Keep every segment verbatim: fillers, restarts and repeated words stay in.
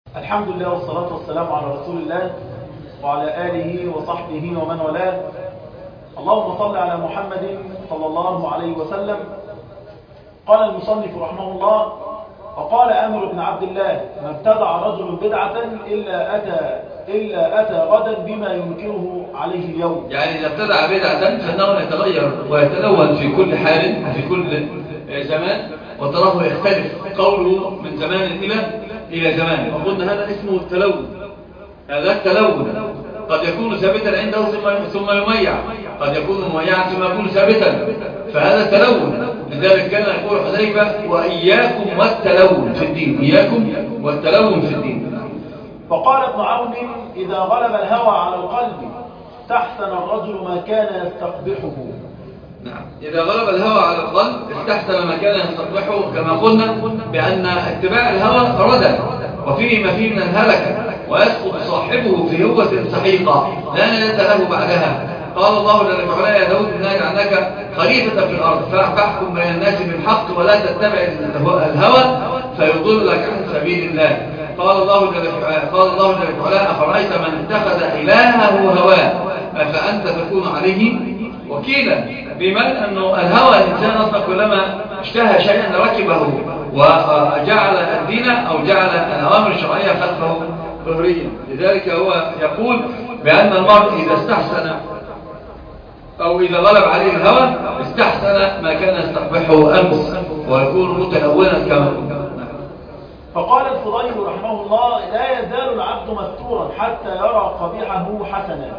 الحمد لله والصلاة والسلام على رسول الله وعلى آله وصحبه ومن والاه. اللهم صل على محمد صلى الله عليه وسلم. قال المصنف رحمه الله: وقال أمر بن عبد الله: ما ابتدع رجل بدعة إلا أتى إلا أتى غدا بما ينكره عليه اليوم. يعني إذا ابتدع بدعة فإنه يتغير ويتلون في كل حال وفي كل زمان، وتراه يختلف قوله من زمان إلى إلى زمان. وقلنا هذا اسمه التلون. هذا التلون قد يكون ثابتا عنده ثم يميع، قد يكون مميعا ثم يكون ثابتا، فهذا التلون. لذلك كان يقول حذيفة: وإياكم والتلون في الدين، إياكم والتلون في الدين. فقال ابن عون: إذا غلب الهوى على القلب استحسن الرجل ما كان يستقبحه. نعم، إذا غلب الهوى على القلب استحسن ما كان يستقبحه، كما قلنا بأن اتباع الهوى ردى وفيه ما فيه من الهلكة، ويسقط صاحبه في هوة سحيقة لا نجاة له بعدها. قال الله جل وعلا: يا داود إنا جعلناك خليفة في الأرض فاحكم بين الناس بالحق ولا تتبع الهوى فيضلك عن سبيل الله. قال الله جل وعلا: قال الله جل وعلا: أفرأيت من اتخذ إلهه هواه أفأنت تكون عليه وكيلا. بمن أنه الهوى الإنسان أصلا كلما اشتهى شيئا ركبه وجعل الدين أو جعل الأوامر الشرعية خلفه ظهريا. لذلك هو يقول بأن المرء إذا استحسن أو إذا غلب عليه الهوى استحسن ما كان يستقبحه أمس ويكون متلونا كما قلنا. فقال الفضيل رحمه الله: لا يزال العبد مستورا حتى يرى قبيحه حسنا.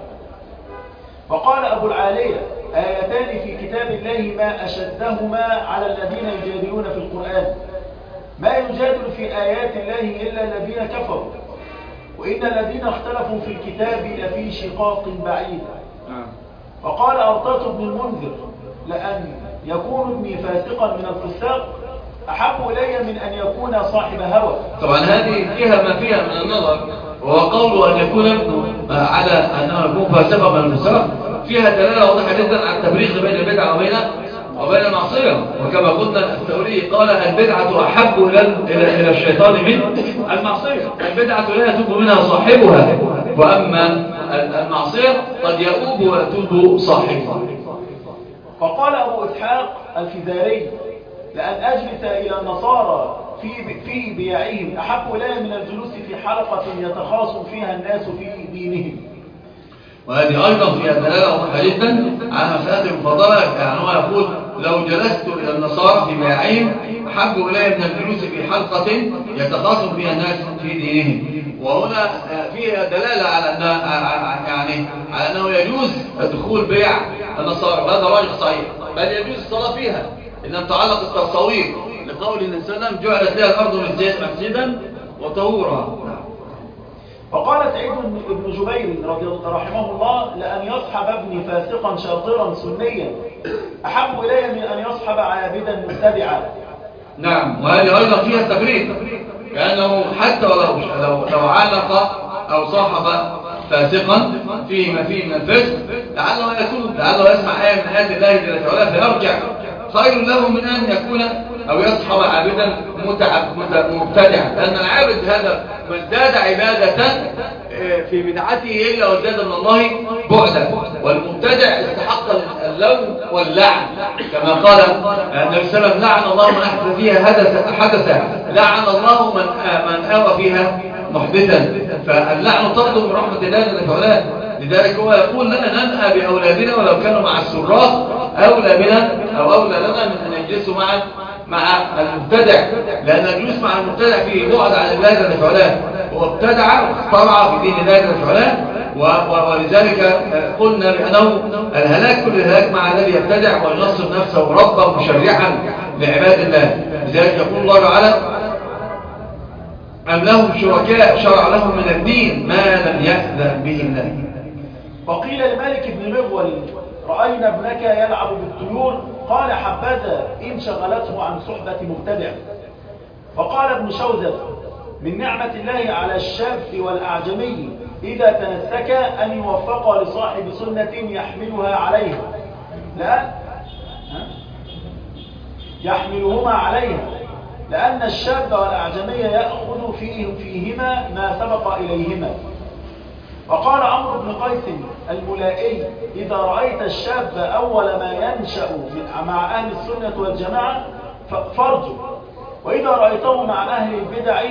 وقال أبو العالية: آيتان في كتاب الله ما أشدهما على الذين يجادلون في القرآن، ما يجادل في آيات الله إلا الذين كفروا، وإن الذين اختلفوا في الكتاب لفي شقاق بعيد. وقال أرطاة بن المنذر: لأن يكون ابني فاسقا من الفساق أحب إلي من أن يكون صاحب هوى. طبعا هذه فيها ما فيها من النظر، وهو قوله أن يكون ابنه على أنه يكون فاسقا من الفساق فيها دلالة واضحة جدا على التفريق بين البدعة وبين وبين المعصية. وكما قلنا الثوري قال: البدعة أحب إلى إلى الشيطان من المعصية. البدعة لا يتوب منها صاحبها، وأما المعصية قد يؤوب ويتوب صاحبها. فقال أبو إسحاق الفزاري: لأن أجلس إلى النصارى في في بيعهم أحب إلي من الجلوس في حلقة يتخاصم فيها الناس في دينهم. وهذه أيضا فيها دلالة واضحة جدا على مسألة المفاضلة. يعني هو يقول: لو جلست إلى النصارى في بيعهم أحب إلي من الجلوس في حلقة يتخاصم فيها الناس في دينهم. وهنا فيها دلالة على أن يعني على أنه يجوز دخول بيع النصارى، وهذا راجح صحيح، بل يجوز الصلاة فيها إن لم تعلق التصاوير، لقول النبي صلى الله عليه وسلم: جعلت لها الأرض مسجدا وطهورا. وقال سعيد بن جبير رحمه الله: لأن يصحب ابني فاسقا شاطرا سنيا أحب إلي من أن يصحب عابدا متبعا. نعم، وهذه أيضا فيها التفريق، لأنه حتى ولو لو, لو علق أو صاحب فاسقا فيه ما فيه من الفسق لعله يتوب، لعله يسمع آية من آيات الله جل وعلا فيرجع، خير له من أن يكون أو يصحب عابدا مبتدعا. لأن العابد هذا من ازداد عبادة في بدعته إلا وازداد من الله بعدا، والمبتدع استحق اللوم واللعن، كما قال النبي صلى الله عليه وسلم: لعن الله من أحدث فيها حدثا، لعن الله من من آوى فيها محدثا. فاللعن طرد من رحمة الله جل وعلا. لذلك هو يقول لنا: ننأى بأولادنا ولو كانوا مع السراق أولى بنا أو أولى لنا من أن يجلسوا مع مع المبتدع، لأن الجلوس مع المبتدع فيه بعد عن الله جل وعلا، هو ابتدع واخترع في دين الله جل وعلا. ولذلك قلنا بأنه الهلاك كل الهلاك مع الذي يبتدع وينصب نفسه ربا مشرعا لعباد الله. لذلك يقول الله تعالى: أم لهم شركاء شرع لهم من الدين ما لم يأذن به الله. وقيل لمالك بن مغول: رأينا ابنك يلعب بالطيور، قال: حبذا إن شغلته عن صحبة مبتدع. وقال ابن شوذب: من نعمة الله على الشاب والأعجمي إذا تنسك أن يوفق لصاحب سنة يحملها عليها لا يحملهما عليها، لأن الشاب والأعجمي يأخذ فيه فيهما ما سبق إليهما. وقال عمرو بن قيس الملائي: إذا رأيت الشاب أول ما ينشأ مع أهل السنة والجماعة فارجو، وإذا رأيته مع أهل البدع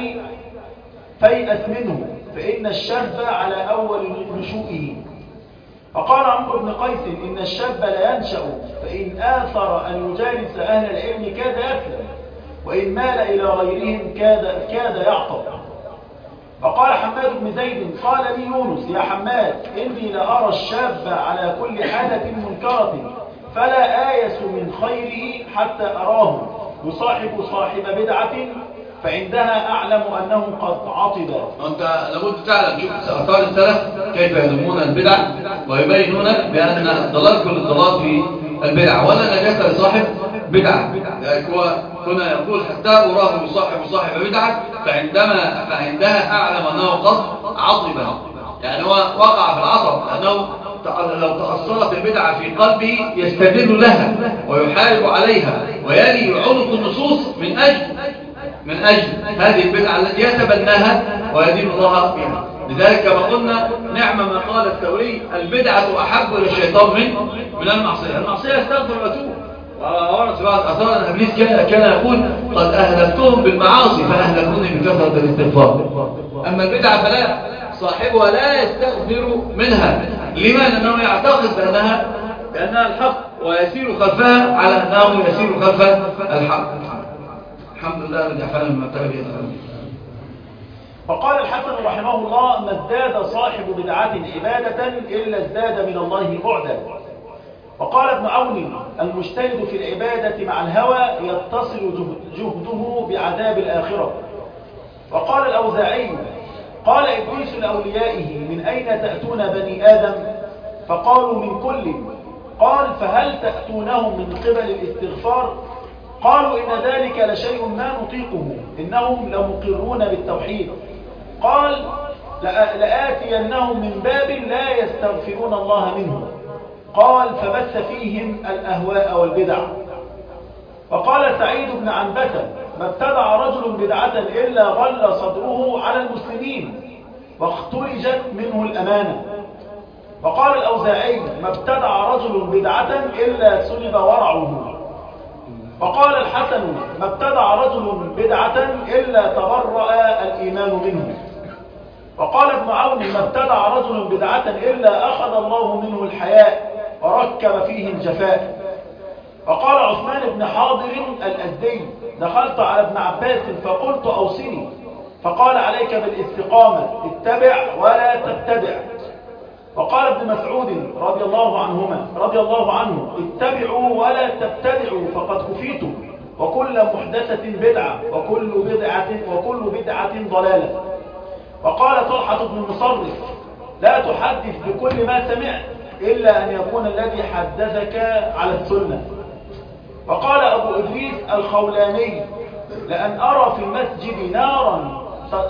فيأس منه، فإن الشاب على أول نشوئه. فقال عمرو بن قيس: إن الشاب لا ينشأ، فإن آثر أن يجالس أهل العلم كاد يسلم، وإن مال إلى غيرهم كاد, كاد يعطب. فقال حماد بن زيد: قال لي يونس: يا حماد، إني لأرى الشاب على كل حالة منكرة، فلا آيس من خيره حتى أراه يصاحب صاحب بدعة، فعندها أعلم أنه قد عطب. أنت لابد تعلم، شوف أثار السلف كيف يذمون البدع ويبينون بأن ضلال كل الضلال في البدع، ولا نجاة لصاحب بدعة. كنا يقول: حتى أراه يصاحب صاحب بدعة فعندما فعندها أعلم أنه قد عطب، يعني هو وقع في العطب، لأنه لو تأثرت البدعة في قلبه يستدل لها ويحارب عليها ويلي عنق النصوص من أجل من أجل هذه البدعة التي يتبناها ويدين الله بها. لذلك كما قلنا: نعم ما قال الثوري: البدعة أحب إلى الشيطان من من المعصية. المعصية يستغفر ويتوب. وورد في بعض الآثار أن إبليس كان كان يقول: قد أهلكتهم بالمعاصي فأهلكوني بكثرة الاستغفار. أما البدعة فلا، صاحبها لا يستغفر منها. لما؟ لأنه يعتقد بأنها بأنها الحق ويسير خلفها على أنه يسير خلف الحق. الحمد لله الذي عفانا مما ابتلى به الأمر. وقال الحسن رحمه الله: ما ازداد صاحب بدعة عبادة إلا ازداد من الله بعدا. وقال ابن عون: المجتهد في العبادة مع الهوى يتصل جهده بعذاب الآخرة. وقال الأوزاعي: قال إبليس لأوليائه: من أين تأتون بني آدم؟ فقالوا: من كل. قال: فهل تأتونهم من قبل الاستغفار؟ قالوا: إن ذلك لشيء ما نطيقه، إنهم لمقرون بالتوحيد. قال: لآتينهم من باب لا يستغفرون الله منه. قال: فبث فيهم الأهواء والبدع. وقال سعيد بن عنبسة: ما ابتدع رجل بدعة إلا غل صدره على المسلمين واخترجت منه الأمانة. وقال الأوزاعي: ما ابتدع رجل بدعة إلا سلب ورعه. وقال الحسن: ما ابتدع رجل بدعة إلا تبرأ الإيمان منه. وقال ابن عون: ما ابتدع رجل بدعة إلا أخذ الله منه الحياء وركب فيه الجفاء. وقال عثمان بن حاضر الأزدي: دخلت على ابن عباس فقلت: أوصني. فقال: عليك بالاستقامة، اتبع ولا تبتدع. وقال ابن مسعود رضي الله عنهما رضي الله عنه: اتبعوا ولا تبتدعوا فقد كفيتم، وكل محدثة بدعة وكل بدعة وكل بدعة ضلالة. وقال طلحة بن مصرف: لا تحدث بكل ما سمعت إلا أن يكون الذي حدثك على السنة. وقال أبو إدريس الخولاني: لأن أرى في المسجد نارا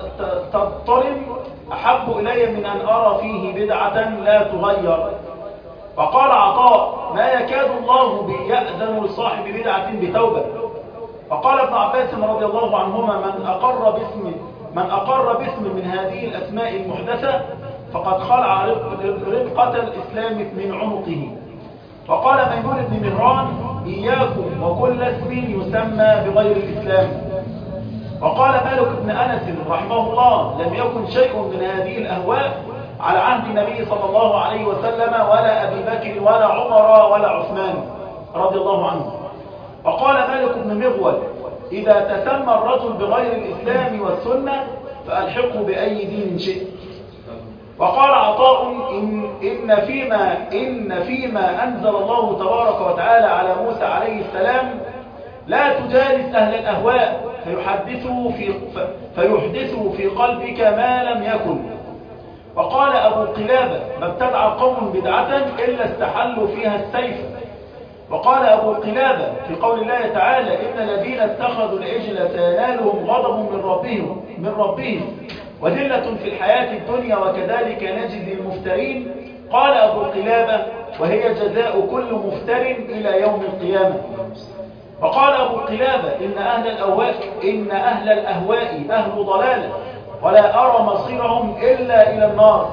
تضطرم أحب إلي من أن أرى فيه بدعة لا تغير. وقال عطاء: ما يكاد الله بيأذن لصاحب بدعة بتوبة. وقال ابن عباس رضي الله عنهما: من أقر باسم من أقر باسم من هذه الأسماء المحدثة فقد خلع ربقة الإسلام من عنقه. وقال ميمون بن مهران: إياكم وكل اسم يسمى بغير الإسلام. وقال مالك بن أنس رحمه الله: لم يكن شيء من هذه الأهواء على عهد النبي صلى الله عليه وسلم ولا أبي بكر ولا عمر ولا عثمان رضي الله عنه. وقال مالك بن مغول: إذا تسمى الرجل بغير الإسلام والسنة فألحقه بأي دين شئت. وقال عطاء: إن, إن, فيما إن فيما أنزل الله تبارك وتعالى على موسى عليه السلام: لا تجالس أهل الأهواء فيحدثوا في, فيحدثوا في قلبك ما لم يكن. وقال أبو قلابة: ما ابتدع قوم بدعة إلا استحلوا فيها السيف. وقال أبو قلابة في قول الله تعالى: إن الذين اتخذوا العجل سينالهم غضب من ربهم من ربهم وذلة في الحياة الدنيا وكذلك نجزي المفترين. قال أبو قلابة: وهي جزاء كل مفتر إلى يوم القيامة. وقال أبو قلابة: إن أهل الأهواء إن أهل الأهواء أهل ضلالة ولا أرى مصيرهم إلا إلى النار،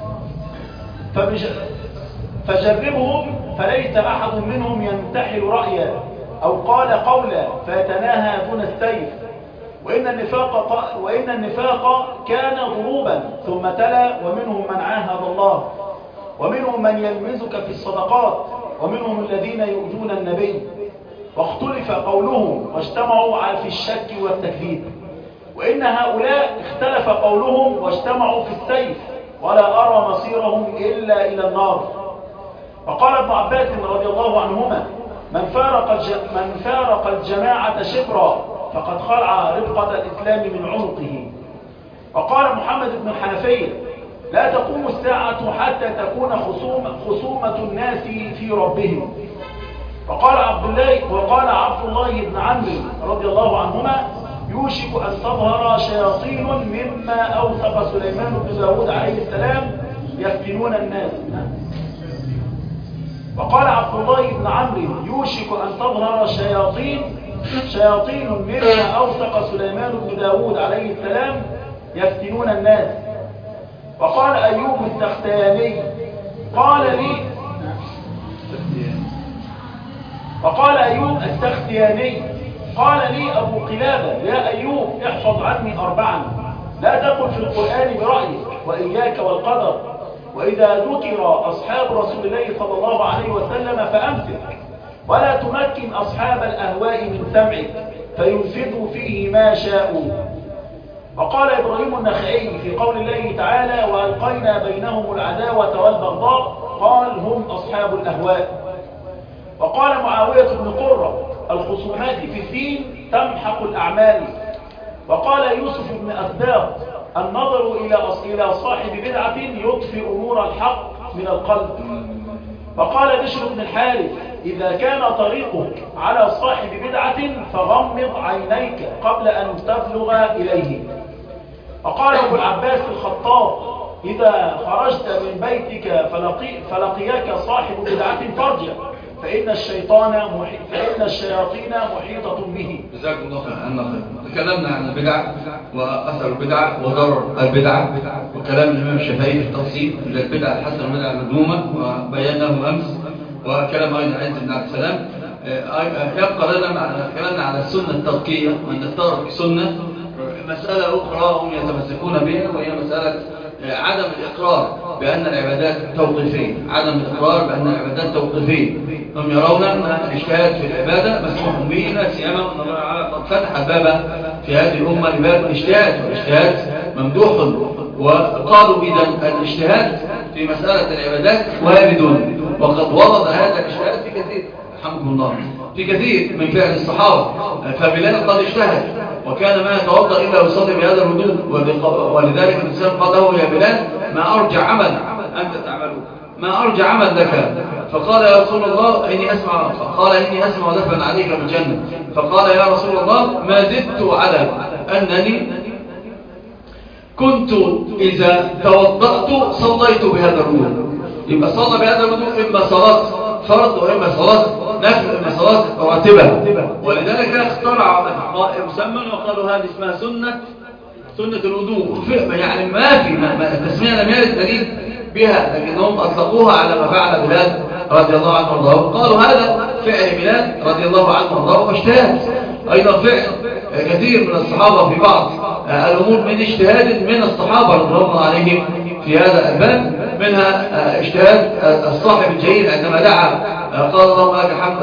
فجربهم فليس أحد منهم ينتحل رأيا أو قال قولا فيتناهى دون السيف، وإن النفاق, وإن النفاق كان ضروبا. ثم تلا: ومنهم من عاهد الله، ومنهم من يلمزك في الصدقات، ومنهم الذين يؤذون النبي. واختلف قولهم واجتمعوا في الشك والتكذيب، وإن هؤلاء اختلف قولهم واجتمعوا في السيف، ولا أرى مصيرهم إلا إلى النار. وقال ابن عباس رضي الله عنهما: من فارق, من فارق الجماعة شبرا فقد خلع ربقة الإسلام من عنقه. وقال محمد بن الحنفية: لا تقوم الساعة حتى تكون خصوم خصومة الناس في ربهم. وقال عبد الله وقال عبد الله بن عمرو رضي الله عنهما: يوشك أن تظهر شياطين مما أوثق سليمان بن داود عليه السلام يفتنون الناس. وقال عبد الله بن عمرو: يوشك أن تظهر شياطين شياطين مما أوثق سليمان بن داود عليه السلام يفتنون الناس. وقال أيوب السختياني: قال لي وقال أيوب السختياني قال لي أبو قلابة: يا أيوب احفظ عني أربعا، لا تقل في القرآن برأيك، وإياك والقدر، وإذا ذكر أصحاب رسول الله صلى الله عليه وسلم فأمسك، ولا تمكن أصحاب الأهواء من سمعك فينفذوا فيه ما شاءوا. وقال إبراهيم النخعي في قول الله تعالى: وألقينا بينهم العداوة والبغضاء، قال: هم أصحاب الأهواء. وقال معاوية بن قرة: الخصومات في الدين تمحق الأعمال. وقال يوسف بن أسباط: النظر إلى صاحب بدعة يطفئ نور الحق من القلب. وقال بشر بن الحارث: إذا كان طريقك على صاحب بدعة فغمض عينيك قبل أن تبلغ إليه. وقال أبو العباس الخطاب: إذا خرجت من بيتك فلقي فلقياك صاحب بدعة فارجع، فإن الشيطان محيط فإن الشياطين محيطة به. جزاكم الله خير. تكلمنا عن البدع وأثر البدعة وضرر البدعة، وكلام الإمام الشافعي في التفصيل للبدعة الحسنة والبدعة المذمومة وبيناه أمس، وكلام أيضا عز بن عبد السلام. يبقى لنا كلامنا على السنة التركية، وأن الترك سنة. مسألة أخرى هم يتمسكون بها، وهي مسألة عدم الإقرار بأن العبادات توقيفية. عدم الإقرار بأن العبادات توقيفية. هم يرون أن الاجتهاد في العبادة مسموح به، لا سيما أن الله تعالى قد فتح بابا في هذه الأمة لباب الاجتهاد، والاجتهاد ممدوح. وقالوا إذا الاجتهاد في مسألة العبادات وارد، وقد ورد هذا الاجتهاد في كثير، الحمد لله، في كثير من فعل الصحابة. فبلال قد اجتهد وكان ما يتوضأ إلا ويصلي بهذا الوضوء، ولذلك الإنسان قال له: يا بلال ما أرجع عمل أنت تعمله، ما أرجع عمل لك. فقال: يا رسول الله إني أسمع قال إني أسمع دفعا عليك بالجنة. فقال: يا رسول الله ما زدت على أنني كنت إذا توضأت صليت بهذا الوضوء. يبقى صلى بهذا الوضوء إما صلاة فرض وإما صلاة نفل وإما صلاة راتبة. ولذلك اخترع مسمى وقالوا هذه اسمها سنة سنة الوضوء. يعني ما في التسمية لم يرد دليل بها، لكنهم أطلقوها على ما فعل بلال رضي الله عنه وارضاه. قالوا هذا فعل بلال رضي الله عنه وارضاه واجتهاد. أيضا فعل كثير من الصحابة في بعض الأمور من اجتهاد من الصحابة رضي الله عليهم في هذا الباب، منها اجتهاد الصاحب الجيد عندما دعا قال: اللهم لك الحمد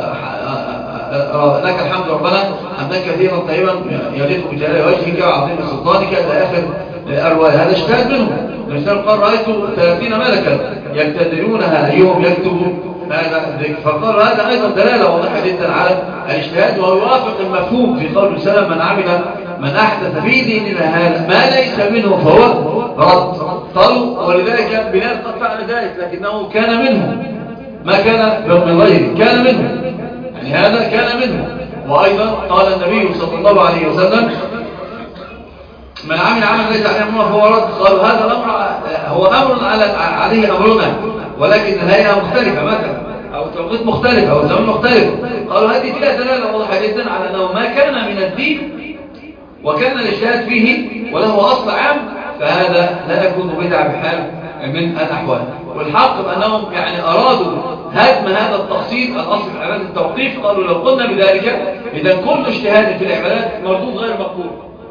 لك الحمد ربنا حمدا كثيرا طيبا يليق بجلال وجهك وعظيم سلطانك إلى آخر الأرواح. هذا اجتهاد منهم. الإنسان قال: رأيت ثلاثين ملكا يبتدرونها أيهم يكتب هذا الذكر. فقال هذا أيضا دلالة واضحة جدا على الاجتهاد، ويوافق المفهوم في قول السلام: من عمل من أحدث في ديننا هذا ما ليس منه فهو رد. قالوا ولذلك بلال قد فعل ذلك، لكنه كان منه، ما كان من غيره، كان منه، يعني هذا كان منه. وأيضا قال النبي صلى الله عليه وسلم: من عمل عمل ليس عليه أمرنا فهو رد. قالوا هذا الأمر هو أمر عليه أمرنا، ولكن الهيئة مختلفة مثلا، أو توقيت مختلف، أو زمن مختلف. قالوا هذه فيها دلالة واضحة جدا على أنه ما كان من الدين وكان الاجتهاد فيه وله أصل عام، فهذا لا يكون بدعة بحال من الأحوال. والحق بأنهم يعني أرادوا هدم هذا التخصيص الأصل في العبادة التوقيف. قالوا لو قلنا بذلك إذا كل اجتهاد في العبادات مردود غير مقبول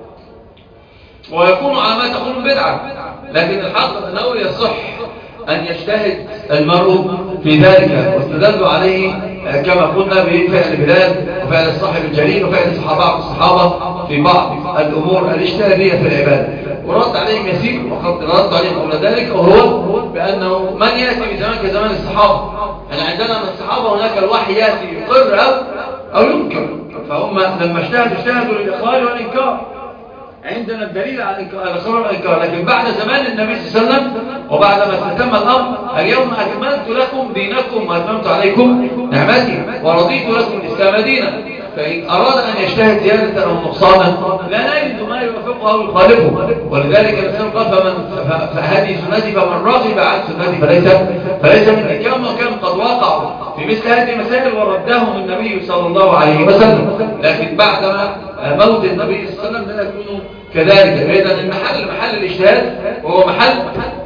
ويكون على ما تقول بدعة. لكن الحق أنه يصح أن يجتهد المرء في ذلك، واستدلوا عليه كما قلنا بفعل بلال وفعل الصاحب الجليل وفعل الصحابة الصحابة في بعض الأمور الاجتهادية في العبادة، ورد عليهم يسير وقد رد عليهم قبل ذلك، وهو بأنه من يأتي بزمان كزمان الصحابة. يعني عندنا من الصحابة هناك الوحي يأتي يقر أو, أو ينكر، فهم لما اجتهدوا اجتهدوا للإقرار والإنكار. عندنا الدليل على الإقرار والإنكار. لكن بعد زمان النبي صلى الله عليه وسلم وبعد ما تم الأمر اليوم أكملت لكم دينكم وأتممت عليكم نعمتي ورضيت لكم الإسلام دينا. فإن أراد أن يجتهد زيادة أو نقصانا لا نجد ما يوافقه أو يخالفه. ولذلك الإسلام قال فمن فهذه سنتي فمن رغب عن سنتي فليس فليس مني. كما كان قد وقعوا في مثل هذه المسائل وردهم النبي صلى الله عليه وسلم، لكن بعدما موت النبي صلى الله عليه وسلم لا يكونوا كذلك. إذن المحل محل الاجتهاد وهو محل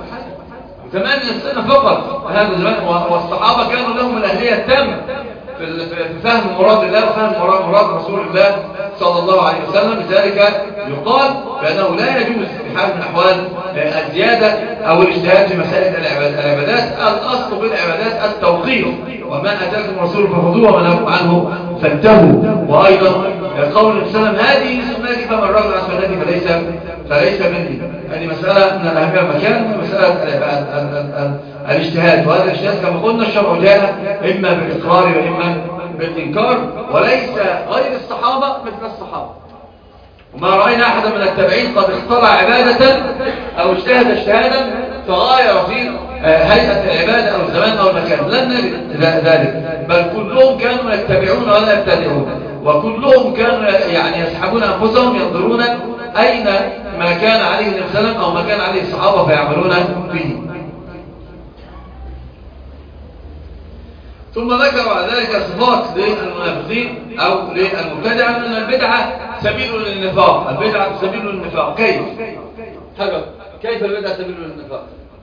زمان السنة فقط. هذا زمان والصحابة كانوا لهم الأهلية التامة في فهم مراد الله وفهم مراد, مراد رسول الله صلى الله عليه وسلم. لذلك يقال بأنه لا يجوز في حال من الأحوال الزيادة أو الاجتهاد في مسائل العبادات. الأصل بالعبادات التوقيف، وما أتاكم رسول فخذوه وما نهاكم عنه فانتهوا. وأيضا قول النبي صلى الله عليه وسلم هذه سنتي فمن رغب عن سنتي فليس فليس مني. هذه مسألة من الأهمية المكان، مسألة الاجتهاد. وهذا الاجتهاد كما قلنا الشرع جاء إما بالإقرار وإما بالإنكار، وليس غير الصحابة مثل الصحابة. وما رأينا أحدا من التابعين قد اخترع عبادة أو اجتهد اجتهادا فغاير في هيئة العبادة أو الزمان أو المكان، لن نجد ذلك. بل كلهم كانوا يتبعون ولا يبتدعون، وكلهم كانوا يعني يسحبون أنفسهم ينظرون أين ما كان عليه النبي صلى الله عليه وسلم أو ما كان عليه الصحابة فيعملون فيه. ثم ذكر بعد ذلك صفات للمنافقين أو للمبتدعة من البدعة سبيل للنفاق. البدعة سبيل للنفاق. كيف؟ حاجة كيف البدعة سبيل للنفاق؟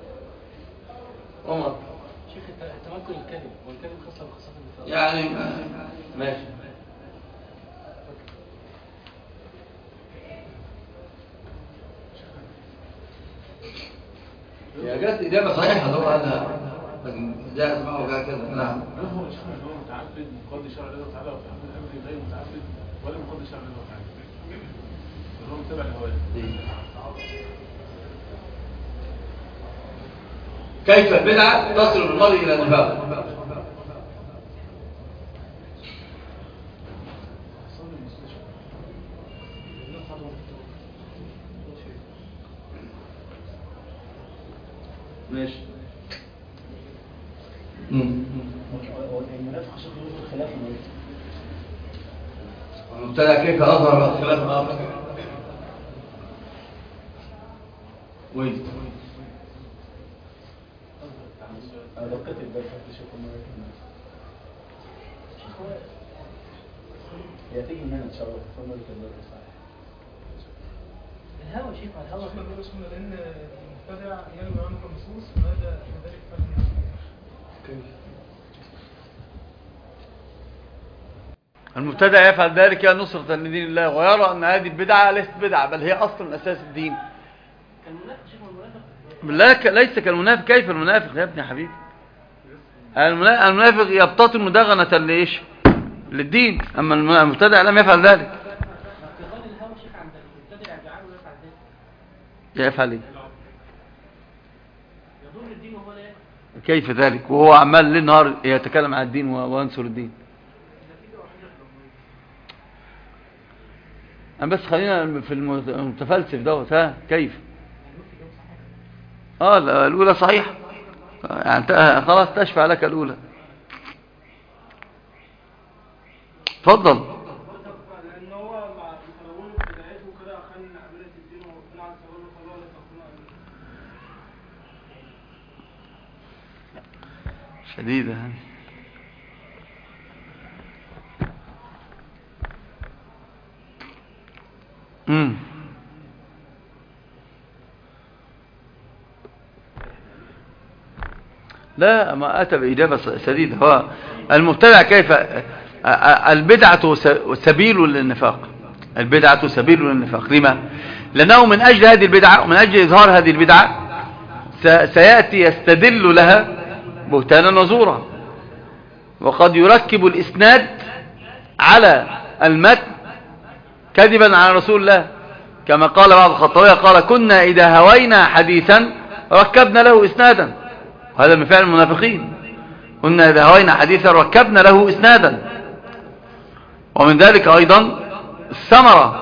عمر شيخ تمكن الكلم والكلم خاصة بخاصة النفاق يعني ماشي. يا جت إجابة صحيحة لو أنا جاءت معه كذا. نعم. هو شيخ هو متعبد مقضي شرع الله تعالى وفي حكم الأمر غير متعبد ولا مقضي شرع الله تعالى، هو متبع الهواه. كيف البدعة تصل بالمرء إلى النفاق؟ ماشي. المنافق شيخ يوجد خلاف المبتدع كيف أظهر خلاف آخر؟ وين؟ دقت الدرس تشوفوا مرة هي تيجي من هنا ان شاء الله ثم الدرس الهوى شيخ على الهوى كده اسمه لان المبتدع يلوي عنه النصوص وهذا كذلك فهم كيف المبتدع يفعل ذلك نصرة لدين الله ويرى أن هذه البدعة ليست بدعة بل هي أصل من أساس الدين. كالمنافق شيخ المنافق لا ليس كالمنافق. كيف المنافق يا ابني يا حبيبي؟ المنافق يبتطن مدغنة لإيش؟ للدين. أما المبتدع لم يفعل ذلك. يفعل ايه؟ يضر الدين وهو لا يفعل. كيف ذلك وهو عمال ليل نهار يتكلم عن الدين وينصر الدين؟ أنا بس خلينا في المتفلسف دوت. ها كيف؟ اه الأولى صحيح يعني خلاص تشفع لك الأولى. تفضل. شديدة. امم لا، ما أتى بإجابة سديدة. هو المبتدع كيف؟ البدعة سبيل للنفاق، البدعة سبيل للنفاق. لما؟ لأنه من أجل هذه البدعة ومن أجل إظهار هذه البدعة سيأتي يستدل لها بهتانا وزورا، وقد يركب الإسناد على المتن كذبا على رسول الله، كما قال بعض الخطابية قال كنا إذا هوينا حديثا ركبنا له إسنادا، وهذا من فعل المنافقين. كنا إذا هوينا حديثا ركبنا له إسنادا. ومن ذلك أيضا الثمرة،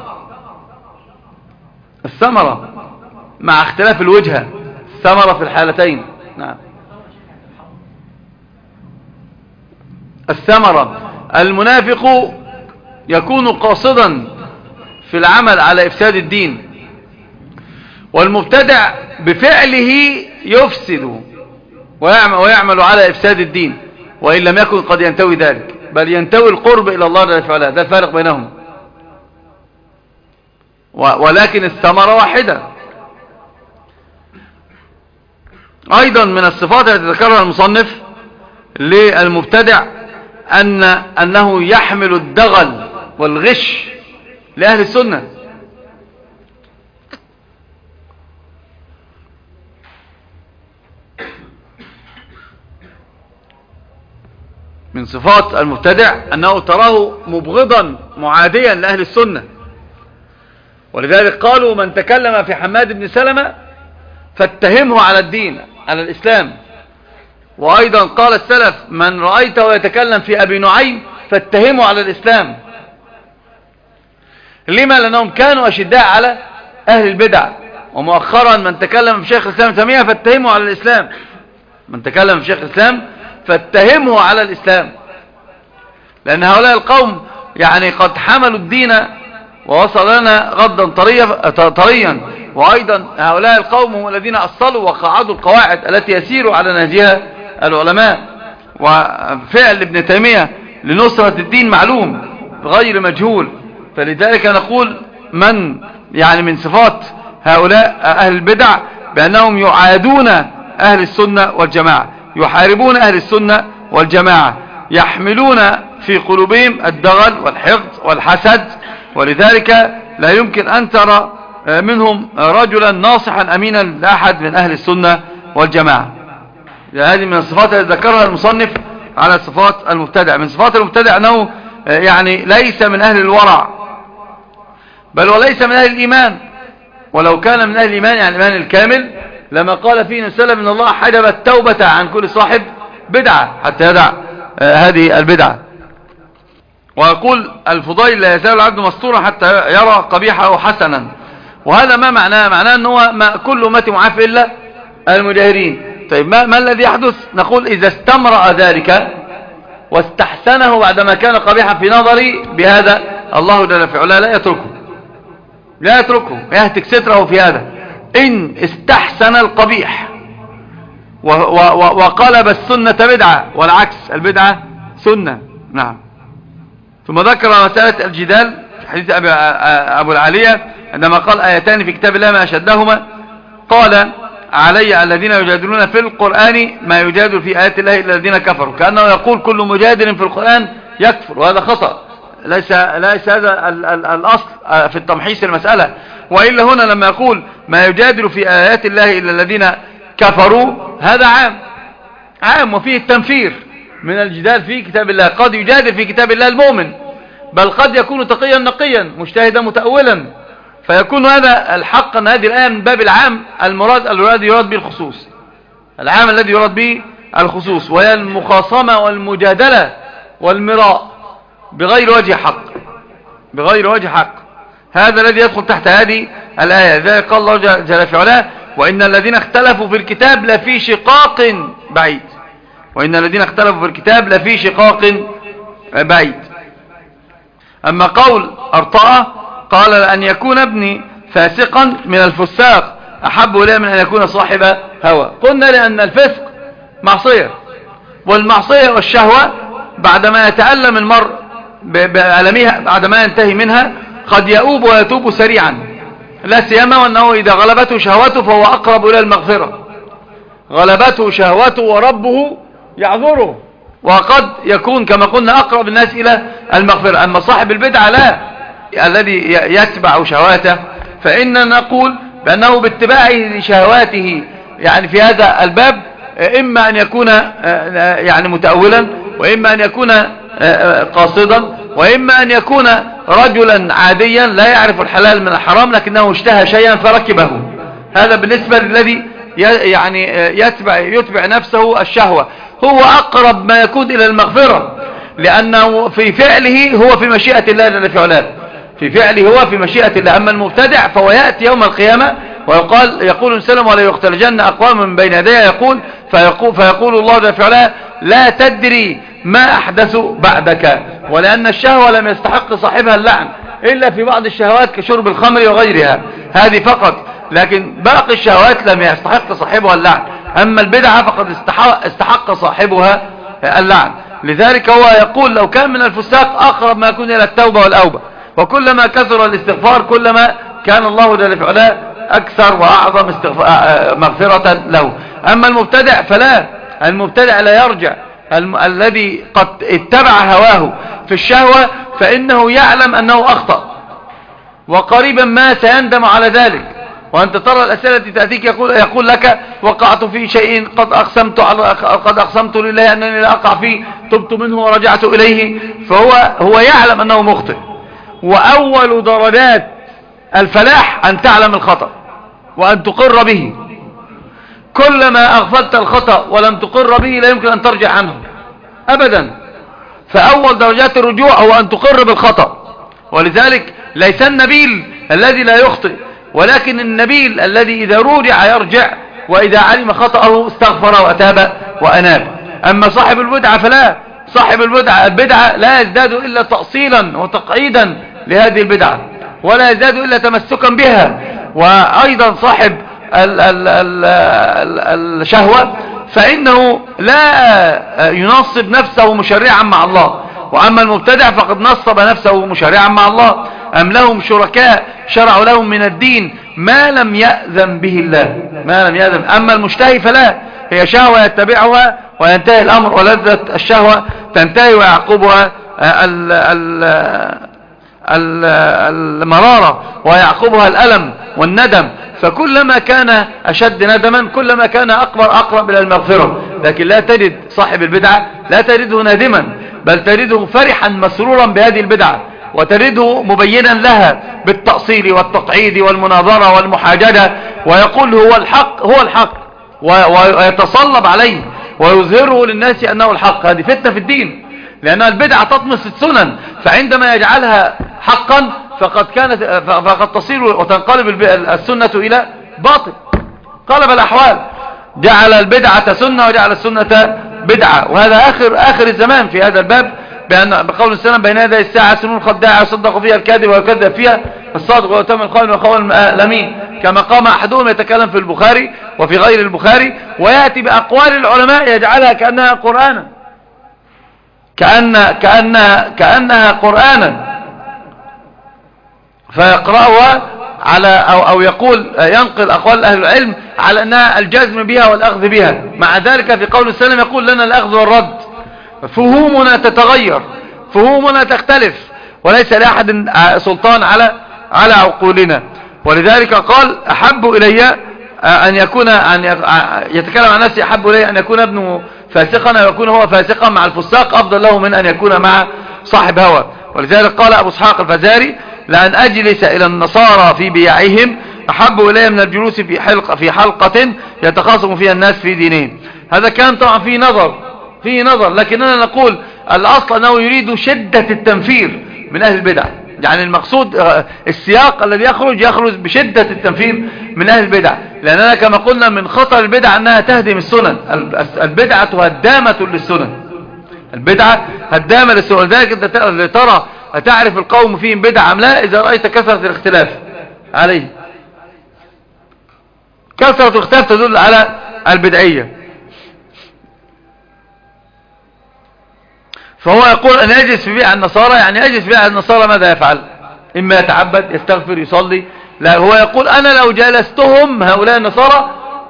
الثمرة مع اختلاف الوجهة، الثمرة في الحالتين. نعم، الثمرة المنافق يكون قاصدا في العمل على إفساد الدين، والمبتدع بفعله يفسد ويعمل على إفساد الدين، وإن لم يكن قد ينتوي ذلك، بل ينتوي القرب إلى الله جل وعلا. ده الفارق بينهم، ولكن الثمرة واحدة. أيضا من الصفات التي ذكرها المصنف للمبتدع أن أنه يحمل الدغل والغش لأهل السنة. من صفات المبتدع أنه تراه مبغضا معاديا لأهل السنة، ولذلك قالوا من تكلم في حماد بن سلمة فاتهمه على الدين، على الإسلام. وأيضا قال السلف من رأيته يتكلم في أبي نعيم فاتهمه على الإسلام. لما؟ لأنهم كانوا أشداء على أهل البدع. ومؤخرا من تكلم في شيخ الإسلام تيمية فاتهمه على الإسلام، من تكلم في شيخ الإسلام فاتهمه على الإسلام، لأن هؤلاء القوم يعني قد حملوا الدين ووصل لنا غدا طريا طريا. وأيضا هؤلاء القوم هم الذين أصلوا وقعدوا القواعد التي يسير على نهجها العلماء. وفعل ابن تيمية لنصرة الدين معلوم غير مجهول. فلذلك نقول من يعني من صفات هؤلاء أهل البدع بأنهم يعادون أهل السنة والجماعة، يحاربون أهل السنة والجماعة، يحملون في قلوبهم الدغل والحقد والحسد. ولذلك لا يمكن أن ترى منهم رجلا ناصحا أمينا لأحد من أهل السنة والجماعة. هذه من الصفات التي ذكرها المصنف على صفات المبتدع. من صفات المبتدع أنه يعني ليس من أهل الورع، بل وليس من أهل الإيمان. ولو كان من أهل الإيمان يعني الإيمان الكامل لما قال فيه نسلم إن الله حجب التوبة عن كل صاحب بدعة حتى يدع هذه البدعة. ويقول الفضيل لا يزال العبد مستورا حتى يرى قبيحه حسنا. وهذا ما معناه؟ معناه أنه ما كل أمتي معاف إلا المجاهرين. طيب ما, ما الذي يحدث؟ نقول إذا استمرأ ذلك واستحسنه بعدما كان قبيحا في نظري بهذا الله جل في علاه لا يتركه، لا يتركه، يهتك ستره في هذا. إن استحسن القبيح وقلب السنة بدعة والعكس، البدعة سنة. نعم. ثم ذكر مسألة الجدال في حديث أبي أبو العالية عندما قال آيتان في كتاب الله ما أشدهما، قال علي الذين يجادلون في القرآن ما يجادل في آيات الله إلا الذين كفروا، كأنه يقول كل مجادل في القرآن يكفر، وهذا خطأ. ليس, ليس هذا الأصل في التمحيص المسألة. وإلا هنا لما يقول ما يجادل في آيات الله إلا الذين كفروا هذا عام عام وفيه التنفير من الجدال في كتاب الله. قد يجادل في كتاب الله المؤمن، بل قد يكون تقيا نقيا مجتهدا متأولا، فيكون هذا الحق أن هذه الآية من باب العام المراد الذي يراد به الخصوص، العام الذي يراد به الخصوص، وهي المخاصمة والمجادلة والمراء بغير وجه حق، بغير وجه حق. هذا الذي يدخل تحت هذه الآية. ذلك قال الله جل في علاه وإن الذين اختلفوا في الكتاب لفي شقاق بعيد، وإن الذين اختلفوا في الكتاب لفي شقاق بعيد. أما قول أرطاء قال أن يكون ابني فاسقا من الفساق أحب إليه من أن يكون صاحب هوى. قلنا لأن الفسق معصية، والمعصية والشهوة بعدما يتألم المرء بألمها بعدما ينتهي منها قد يؤوب ويتوب سريعا، لا سيما وأنه إذا غلبته شهوته فهو أقرب إلى المغفرة. غلبته شهوته وربه يعذره، وقد يكون كما قلنا أقرب الناس إلى المغفرة. أما صاحب البدعة لا، الذي يتبع شهواته فإننا نقول بأنه باتباعه لشهواته يعني في هذا الباب إما أن يكون يعني متأولا، وإما أن يكون قاصدا، وإما أن يكون رجلا عاديا لا يعرف الحلال من الحرام لكنه اشتهى شيئا فركبه. هذا بالنسبة للذي يعني يتبع, يتبع نفسه الشهوة، هو أقرب ما يكون إلى المغفرة، لأنه في فعله هو في مشيئة الله جل في علاه، في فعله هو في مشيئة الله. أما المبتدع فهو يأتي يوم القيامة ويقال يقول سلم ولا يختلجن أقوام من بين يديه، يقول فيقول, فيقول الله جل في علاه لا تدري ما أحدثوا بعدك، ولأن الشهوة لم يستحق صاحبها اللعن إلا في بعض الشهوات كشرب الخمر وغيرها، هذه فقط، لكن باقي الشهوات لم يستحق صاحبها اللعن. أما البدعة فقد استحق, استحق صاحبها اللعن. لذلك هو يقول لو كان من الفساق أقرب ما يكون إلى التوبة والأوبة، وكلما كثر الاستغفار كلما كان الله جل في علاه أكثر وأعظم مغفرة له. أما المبتدع فلا، المبتدع لا يرجع، الم... الذي قد اتبع هواه في الشهوة فإنه يعلم أنه أخطأ، وقريبا ما سيندم على ذلك. وأنت ترى الأسئلة التي تأتيك يقول, يقول لك وقعت في شيء قد أقسمت, على قد أقسمت لله أنني لا أقع فيه، تبت منه ورجعت إليه، فهو هو يعلم أنه مخطئ. وأول درجات الفلاح أن تعلم الخطأ وأن تقر به. كلما أغفلت الخطأ ولم تقر به لا يمكن أن ترجع عنه أبدا. فأول درجات الرجوع هو أن تقر بالخطأ. ولذلك ليس النبيل الذي لا يخطئ، ولكن النبيل الذي إذا رجع يرجع، وإذا علم خطأه استغفر وأتاب وأناب. أما صاحب البدعة فلا، صاحب البدعة البدعة لا يزداد إلا تأصيلا وتقعيدا لهذه البدعة، ولا يزداد إلا تمسكا بها. وأيضا صاحب ال ال ال ال الشهوة فإنه لا ينصب نفسه مشرعا مع الله. وأما المبتدع فقد نصب نفسه مشرعا مع الله. أم لهم شركاء شرعوا لهم من الدين ما لم يأذن به الله، ما لم يأذن. أما المشتهي فلا، هي شهوة يتبعها وينتهي الأمر، ولذة الشهوة تنتهي ويعقبها ال ال المرارة ويعقبها الألم والندم. فكلما كان أشد ندما كلما كان أكبر أقرب إلى المغفرة. لكن لا تجد صاحب البدعة لا تجده نادما، بل تجده فرحا مسرورا بهذه البدعة، وتجده مبينا لها بالتأصيل والتقعيد والمناظرة والمحاججة، ويقول هو الحق هو الحق ويتصلب عليه ويظهره للناس أنه الحق. هذه فتنة في الدين، لأن البدعة تطمس السنن، فعندما يجعلها حقا فقد كانت فقد تصير وتنقلب السنة إلى باطل. قلب الأحوال، جعل البدعة سنة وجعل السنة بدعة. وهذا آخر آخر الزمان في هذا الباب، بأن بقول السلام بين يدي الساعة سنون خداعة يصدق فيها الكاذب ويكذب فيها الصادق ويتم القول وقول الأمين، كما قام أحدهم يتكلم في البخاري وفي غير البخاري ويأتي بأقوال العلماء يجعلها كأنها قرآنا، كأن كأنها كأنها قرآنا، فيقرأها على أو أو يقول ينقل أقوال أهل العلم على أنها الجزم بها والأخذ بها. مع ذلك في قول السلام يقول لنا الأخذ والرد. فهومنا تتغير، فهومنا تختلف، وليس لأحد سلطان على على عقولنا. ولذلك قال أحب إلي أن يكون أن يتكلم عن نفسه أحب إلي أن يكون ابنه فاسقا ويكون هو فاسقا مع الفساق أفضل له من أن يكون مع صاحب هوى. ولذلك قال أبو اسحاق الفزاري لأن أجلس إلى النصارى في بيعهم أحب إلي من الجلوس في حلقة في حلقة يتخاصم فيها الناس في دينهم. هذا كان طبعا فيه نظر فيه نظر لكننا نقول الأصل أنه يريد شدة التنفير من أهل البدع. يعني المقصود السياق الذي يخرج يخرج بشدة التنفير من أهل البدع، لأننا كما قلنا من خطر البدع أنها تهدم السنن. البدعة هدامة للسنن، البدعة هدامة للسنن. لذلك أنت ترى تعرف القوم فيهم بدعة أم لا إذا رأيت كثرة الاختلاف عليه. كثرة الاختلاف تدل على البدعية. فهو يقول أن يجلس في بيع النصارى، يعني يجلس في بيع النصارى ماذا يفعل؟ إما يتعبد يستغفر يصلي. لا، هو يقول أنا لو جلستهم هؤلاء النصارى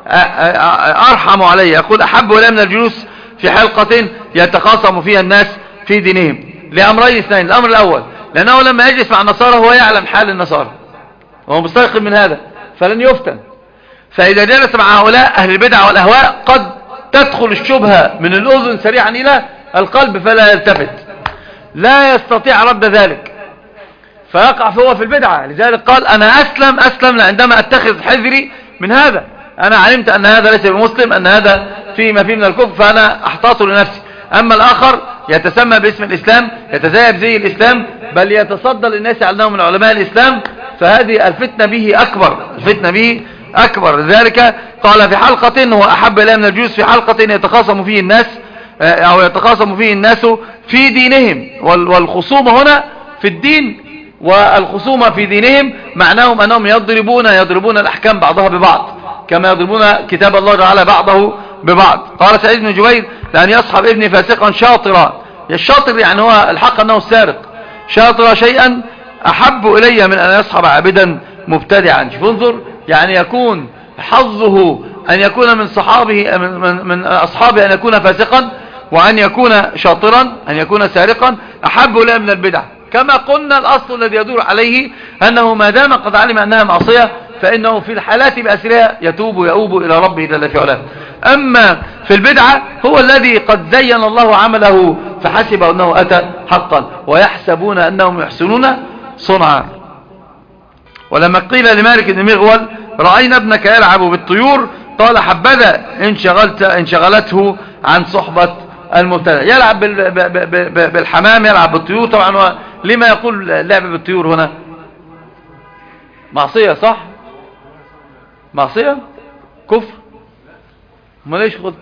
أرحم علي، يقول أحب إلي من الجلوس في حلقة يتخاصم فيها الناس في دينهم لأمرين اثنين. الأمر الأول لأنه لما يجلس مع النصارى هو يعلم حال النصارى وهو مستيقن من هذا فلن يفتن، فإذا جلس مع هؤلاء أهل البدع والأهواء قد تدخل الشبهة من الأذن سريعا إلى القلب فلا يلتفت، لا يستطيع رد ذلك فيقع هو في البدعة. لذلك قال أنا أسلم أسلم عندما أتخذ حذري من هذا، أنا علمت أن هذا ليس بمسلم، أن هذا فيه ما فيه من الكفر، فأنا أحتاط لنفسي. أما الآخر يتسمى باسم الإسلام، يتزايد زي الإسلام، بل يتصدى للناس على أنه من علماء الإسلام، فهذه الفتنة به أكبر، الفتنة به أكبر. لذلك قال في حلقة هو أحب إليه من الجلوس في حلقة يتخاصم فيه الناس أو يتخاصم فيه الناس في دينهم، والخصومة هنا في الدين، والخصومة في دينهم معناهم أنهم يضربون يضربون الأحكام بعضها ببعض كما يضربون كتاب الله تعالى بعضه ببعض. قال سعيد بن جبير لأن يصحب ابني فاسقا شاطرا، الشاطر يعني هو الحق أنه السارق، شاطر شيئا أحب إلي من أن يصحب عابدا مبتدعا. شوف انظر، يعني يكون حظه أن يكون من صحابه من, من, من أصحابه أن يكون فاسقا، وأن يكون شاطرا، أن يكون سارقا أحب إلي من البدع. كما قلنا الأصل الذي يدور عليه أنه ما دام قد علم أنها معصية فإنه في الحالات بأسرها يتوب ويؤوب إلى ربه جل في علاه. أما في البدعة هو الذي قد زين الله عمله فحسب أنه أتى حقا ويحسبون أنهم يحسنون صنعا. ولما قيل لمالك بن مغول رأينا ابنك يلعب بالطيور قال حبذا انشغلت انشغلته عن صحبة المبتدع، يلعب بالحمام يلعب بالطيور. طبعا لما يقول لعب بالطيور هنا؟ معصية صح؟ معصية كفر، ما ليش قلت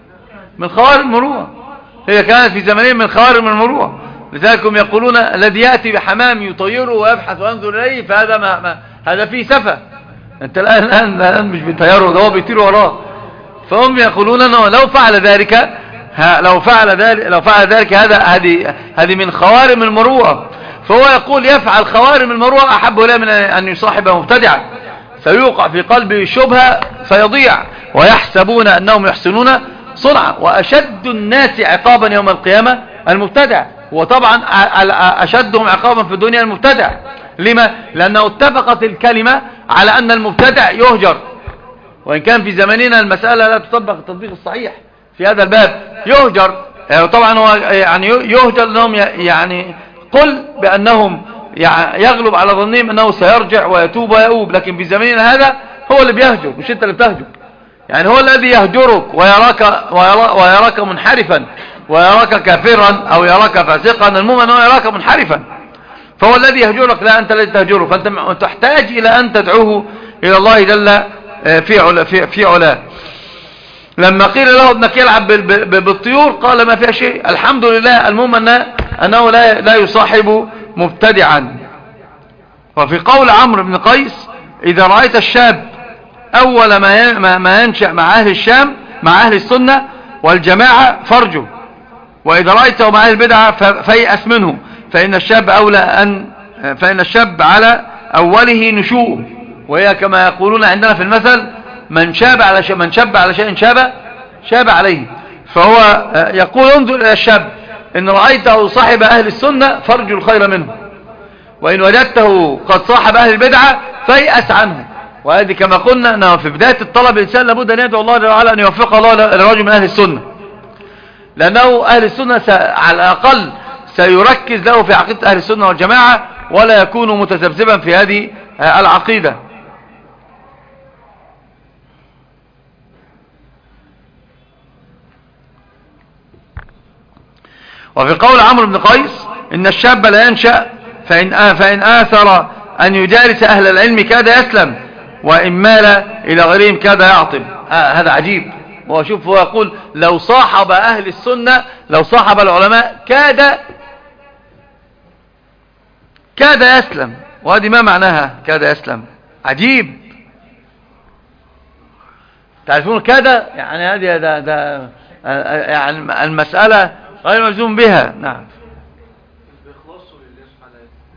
من خوارم المروءة، هي كانت في زمانين من خوارم المروءة. لذلك هم يقولون الذي يأتي بحمام يطيره ويبحث وينظر إليه فهذا ما, ما هذا فيه سفة. انت الآن الآن, الآن مش بيطيره، ده هو بيطير وراه. فهم يقولون انه لو فعل ذلك لو فعل ذلك لو فعل ذلك هذا هذه هذه من خوارم المروءة. فهو يقول يفعل خوارم المروءة أحب له من أن يصاحب مبتدعا، سيوقع في قلبه شبهة فيضيع، ويحسبون أنهم يحسنون صنعا. وأشد الناس عقابا يوم القيامة المبتدع، وطبعا أشدهم عقابا في الدنيا المبتدع. لما؟ لأنه اتفقت الكلمة على أن المبتدع يهجر، وإن كان في زماننا المسألة لا تطبق التطبيق الصحيح في هذا الباب، يهجر. طبعا هو يعني يهجر لأنهم يعني قل بأنهم يغلب على ظنهم أنه سيرجع ويتوب ويؤوب، لكن في زماننا هذا هو اللي بيهجر مش أنت اللي بتهجر. يعني هو الذي يهجرك ويراك, ويراك منحرفا ويراك كافرا أو يراك فاسقا، المهم أنه يراك منحرفا، فهو الذي يهجرك لا أنت الذي تهجره. فأنت تحتاج إلى أن تدعوه إلى الله جل في علا في, في علاه. لما قيل له ابنك يلعب بالطيور قال ما فيها شيء، الحمد لله، المهم أنه, أنه لا, لا يصاحب مبتدعا. وفي قول عمرو بن قيس إذا رأيت الشاب أول ما ما ينشأ مع أهل الشام مع أهل السنة والجماعة فرجه، وإذا رأيته مع أهل البدعة فيأس منه، فإن الشاب أولى أن فإن الشاب على أوله نشوء، وهي كما يقولون عندنا في المثل من شاب على شيء من شاب على شيء شاب شاب عليه. فهو يقول انظر إلى الشاب إن رأيته صاحب أهل السنة فارجو الخير منه، وإن وجدته قد صاحب أهل البدعة فيأس عنه. وهذه كما قلنا أنه في بداية الطلب الإنسان لابد أن يدعو الله تعالى أن يوفق الله لرجل من أهل السنة، لأنه أهل السنة على الأقل سيركز له في عقيدة أهل السنة والجماعة ولا يكون متذبذبا في هذه العقيدة. وفي قول عمرو بن قيس إن الشاب لا ينشأ فإن, فإن آثر أن يجالس أهل العلم كاد يسلم، وإن مال إلى غيرهم كاد يعطب. آه هذا عجيب. وشوف هو يقول لو صاحب أهل السنة لو صاحب العلماء كاد كاد يسلم، وهذه ما معناها كاد يسلم؟ عجيب. تعرفون كاد يعني هذه ده ده يعني المسألة غير مجزوم بها. نعم.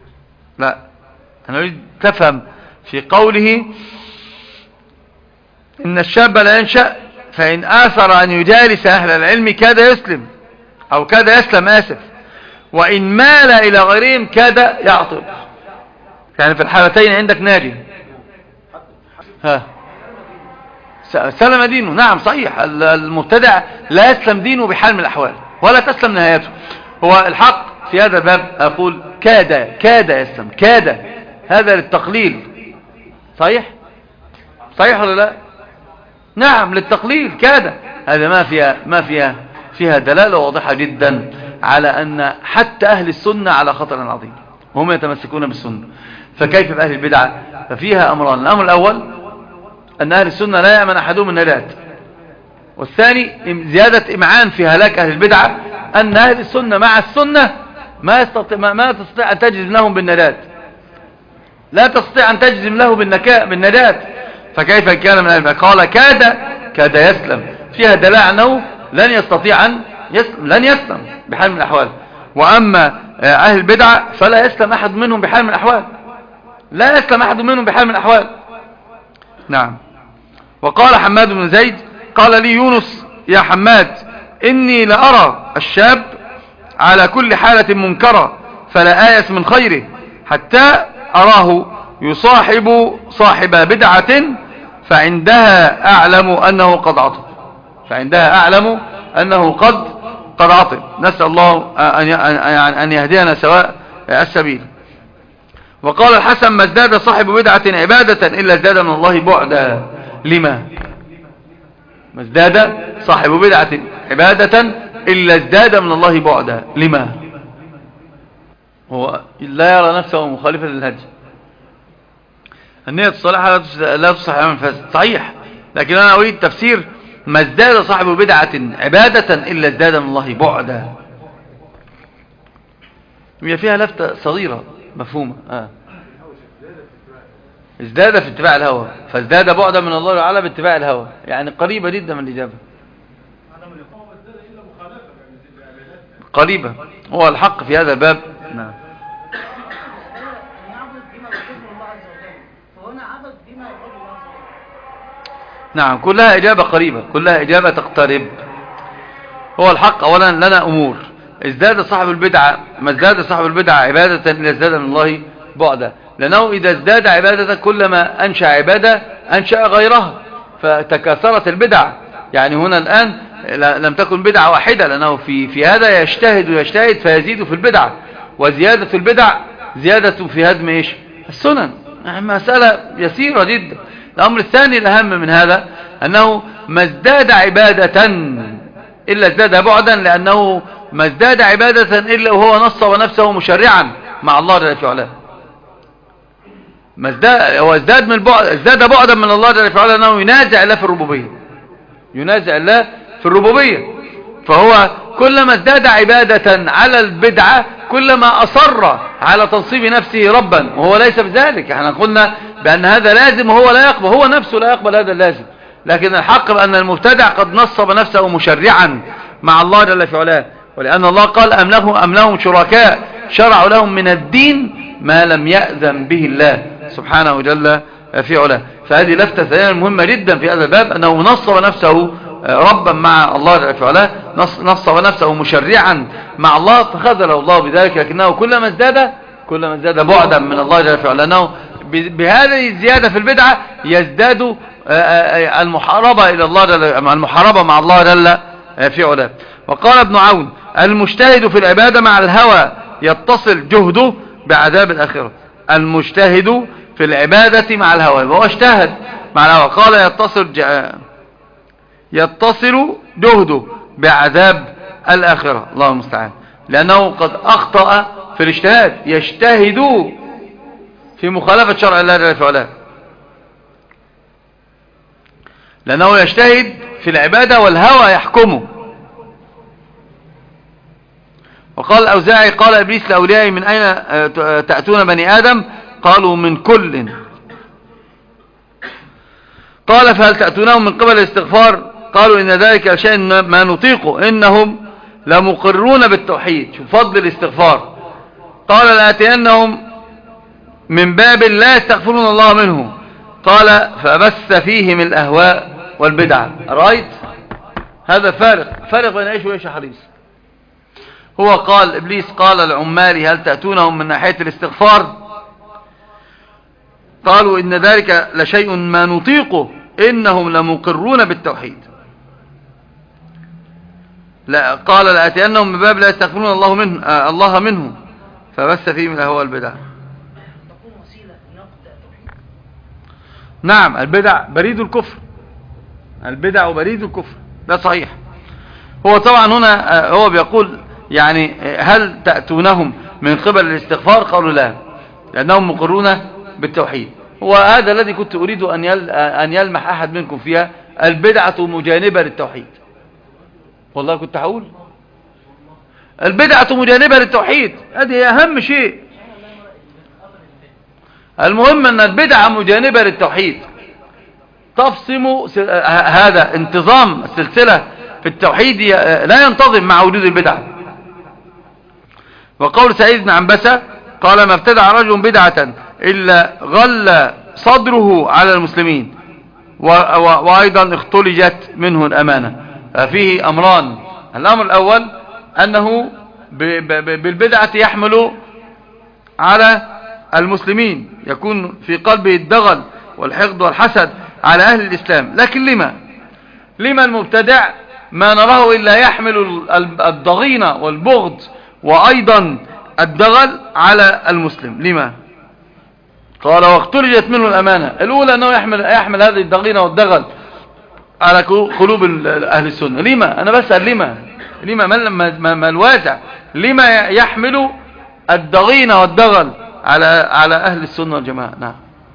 لا، أنا أريد تفهم في قوله إن الشاب لا ينشأ فإن آثر أن يجالس أهل العلم كاد يسلم أو كاد يسلم آسف، وإن مال إلى غيرهم كاد يعطل. يعني في الحالتين عندك ناجي. ها سلم دينه، نعم صحيح. المبتدع لا يسلم دينه بحال من الأحوال ولا تسلم نهايته. هو الحق في هذا الباب أقول كاد كاد يسلم، كاد هذا للتقليل. صحيح صحيح ولا لا؟ نعم للتقليل كاد. هذا ما فيها ما فيها فيها دلالة واضحة جدا على أن حتى أهل السنة على خطر عظيم، هم يتمسكون بالسنة. فكيف بأهل البدعة؟ ففيها أمران. الأمر الأول أن أهل السنة لا يأمن أحدهم النجاة، والثاني زيادة إمعان في هلاك أهل البدعة أن أهل السنة مع السنة ما يستطيع ما تستطيع أن تجزم لهم بالنجاة، لا تستطيع أن تجزم له بالنكاء بالنجاة. فكيف كان من أهل البدعة؟ قال كاد كاد يسلم، فيها دلالة أنه لن يستطيع أن يسلم، لن يسلم بحال من الأحوال. وأما أهل البدعة فلا يسلم أحد منهم بحال من الأحوال، لا يسلم أحد منهم بحال من الأحوال. نعم. وقال حماد بن زيد قال لي يونس يا حماد إني لأرى الشاب على كل حالة منكرة فلا آيس من خيره حتى أراه يصاحب صاحب بدعة فعندها أعلم أنه قد عطل، فعندها أعلم أنه قد قد عطل. نسأل الله أن يهدينا سواء السبيل. وقال الحسن ما ازداد صاحب بدعة عبادة إلا ازداد من الله بعدا. لما؟ ما ازداد صاحب بدعة عبادة إلا ازداد من الله بعدا. لما؟ هو لا يرى نفسه مخالفا للهدي. النية الصالحة لا تصح أمام الفاسد، صحيح، لكن أنا أريد تفسير ما ازداد صاحب بدعة عبادة إلا ازداد من الله بعدا. هي فيها لفتة صغيرة مفهومة. آه. ازداد في اتباع الهوى فازداد بعدا من الله تعالى باتباع الهوى، يعني قريبة جدا من الإجابة، قريبة. هو الحق في هذا الباب. نعم. نعم كلها إجابة قريبة، كلها إجابة تقترب. هو الحق أولا لنا أمور. ازداد صاحب البدعة، ما ازداد صاحب البدعة عبادة إلا ازداد من الله بعدا، لأنه إذا ازداد عبادة كلما أنشأ عبادة أنشأ غيرها فتكاثرت البدع. يعني هنا الآن لم تكن بدعة واحدة، لأنه في في هذا يجتهد ويجتهد فيزيد في البدع، وزيادة في البدع زيادة في هدم إيش؟ السنن. يعني مسألة يسيرة جدا. الأمر الثاني الأهم من هذا أنه ما ازداد عبادة إلا ازداد بعدا، لأنه ما ازداد عبادة إلا وهو نصب نفسه مشرعا مع الله جل في علاه. ما ازداد هو ازداد من بعد، ازداد بعدا من الله جل في علاه لأنه ينازع الله في الربوبية، ينازع الله في الربوبية. فهو كلما ازداد عبادة على البدعة كلما أصر على تنصيب نفسه ربا، وهو ليس بذلك. احنا قلنا بأن هذا لازم وهو لا يقبل، هو نفسه لا يقبل هذا اللازم. لكن الحق بأن المبتدع قد نصب نفسه مشرعا مع الله جل في علاه، ولأن الله قال أم لهم, أم لهم شركاء شرعوا لهم من الدين ما لم يأذن به الله سبحانه جل في علاه. فهذه لفتة ثانية مهمة جدا في هذا الباب، أنه نصب نفسه ربا مع الله جل في علاه، نصب نفسه مشرعا مع الله فخذله الله بذلك. لكنه كلما ازداد كلما ازداد بعدا من الله جل في علاه، لأنه بهذه الزيادة في البدعة يزداد المحاربة إلى الله جل، المحاربة مع الله جل في علاه. وقال ابن عون المجتهد في العبادة مع الهوى يتصل جهده بعذاب الآخرة. المجتهد في العبادة مع الهوى، وهو اجتهد مع الهوى، قال يتصل يتصل جهده بعذاب الآخرة، الله المستعان، لأنه قد أخطأ في الاجتهاد، يجتهد في مخالفة شرع الله جل في علاه، لأنه يجتهد في العبادة والهوى يحكمه. وقال الأوزاعي قال إبليس لأوليائي من أين تأتون بني آدم؟ قالوا من كل. قال فهل تأتونهم من قبل الاستغفار؟ قالوا إن ذلك شيء ما نطيقه إنهم لمقرون بالتوحيد. شوف فضل الاستغفار. قال لآتينهم من باب لا يستغفرون الله منه قال فبث فيهم الأهواء والبدع. رأيت هذا فارق فارق بين ايش وايش يا حريص. هو قال إبليس قال لعمالي هل تأتونهم من ناحية الاستغفار؟ قالوا إن ذلك لشيء ما نطيقه إنهم لمقرون بالتوحيد. لا قال لأتينهم من باب لا يستغفرون الله منه آه الله منه فبث فيهم الأهواء والبدع. نعم البدع بريد الكفر، البدع وبريد الكفر، ده صحيح. هو طبعا هنا هو بيقول يعني هل تأتونهم من قبل الاستغفار؟ قالوا لا لأنهم مقرون بالتوحيد. وهذا الذي كنت أريد أن يلمح أحد منكم فيها، البدعة مجانبة للتوحيد. والله كنت هقول البدعة مجانبة للتوحيد، هذه أهم شيء. المهم أن البدعة مجانبة للتوحيد، تفصم هذا انتظام السلسلة في التوحيد لا ينتظم مع وجود البدعة. وقول سعيد بن عنبسة قال ما ابتدع رجل بدعة إلا غل صدره على المسلمين وأيضا اختلجت منه الأمانة. فيه أمران، الأمر الأول أنه بالبدعة يحمل على المسلمين، يكون في قلبه الدغل والحقد والحسد على أهل الإسلام. لكن لما لما المبتدع ما نراه إلا يحمل الضغين والبغض وأيضا الدغل على المسلم؟ لما؟ قال واختلجت منه الأمانة. الأولى أنه يحمل, يحمل هذه الضغين والدغل على قلوب أهل السنة. لما؟ أنا بسأل لما لما ما, ما, ما الوازع لما يحمل الضغين والدغل على على أهل السنة والجماعة؟ نعم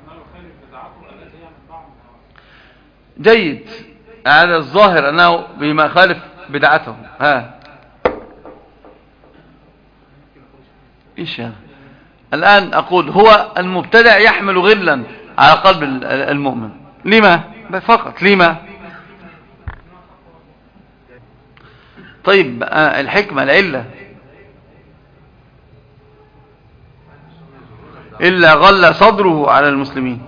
جيد، هذا الظاهر أنه بما خالف بدعتهم. ها إيش هذا؟ الآن أقول هو المبتدع يحمل غلا على قلب المؤمن. لما؟ فقط لما؟ طيب الحكمة العلة إلا غل صدره على المسلمين.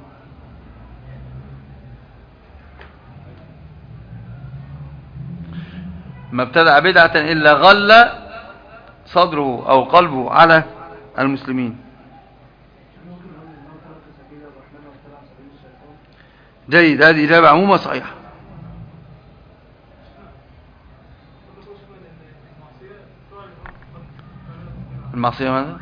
ما ابتدع بدعة إلا غل صدره أو قلبه على المسلمين. جيد، هذه إجابة عموما صحيحة. المعصية ماذا؟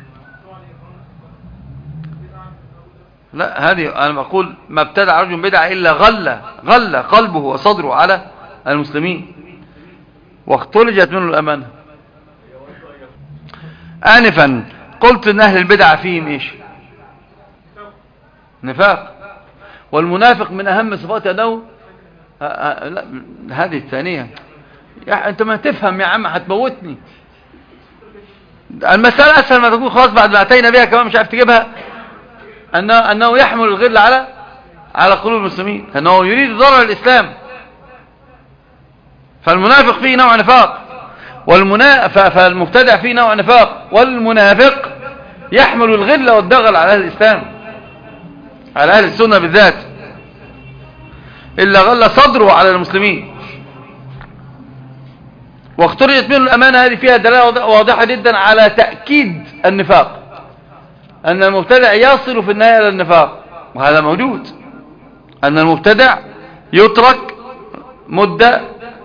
لا هذه أنا بقول ما ابتدع رجل بدعة إلا غل غل قلبه وصدره على المسلمين واختلجت منه الأمانة. آنفا قلت ان اهل البدع فيهم ايش؟ نفاق. والمنافق من اهم صفاته انه هذه الثانية. يا انت ما تفهم يا عم هتموتني. المسألة اسهل ما تكون، خلاص بعد ما اتينا بها كمان مش عارف تجيبها. انه انه يحمل الغل على على قلوب المسلمين، انه يريد ضرر الاسلام. فالمنافق فيه نوع نفاق، والمنا... فالمبتدع فيه نوع نفاق، والمنافق يحمل الغل والدغل على أهل الإسلام، على أهل السنة بالذات. إلا غل صدره على المسلمين واخترجت منه الأمانة. هذه فيها دلالة واضحة جدا على تأكيد النفاق، أن المبتدع يصل في النهاية إلى النفاق، وهذا موجود. أن المبتدع يترك مدة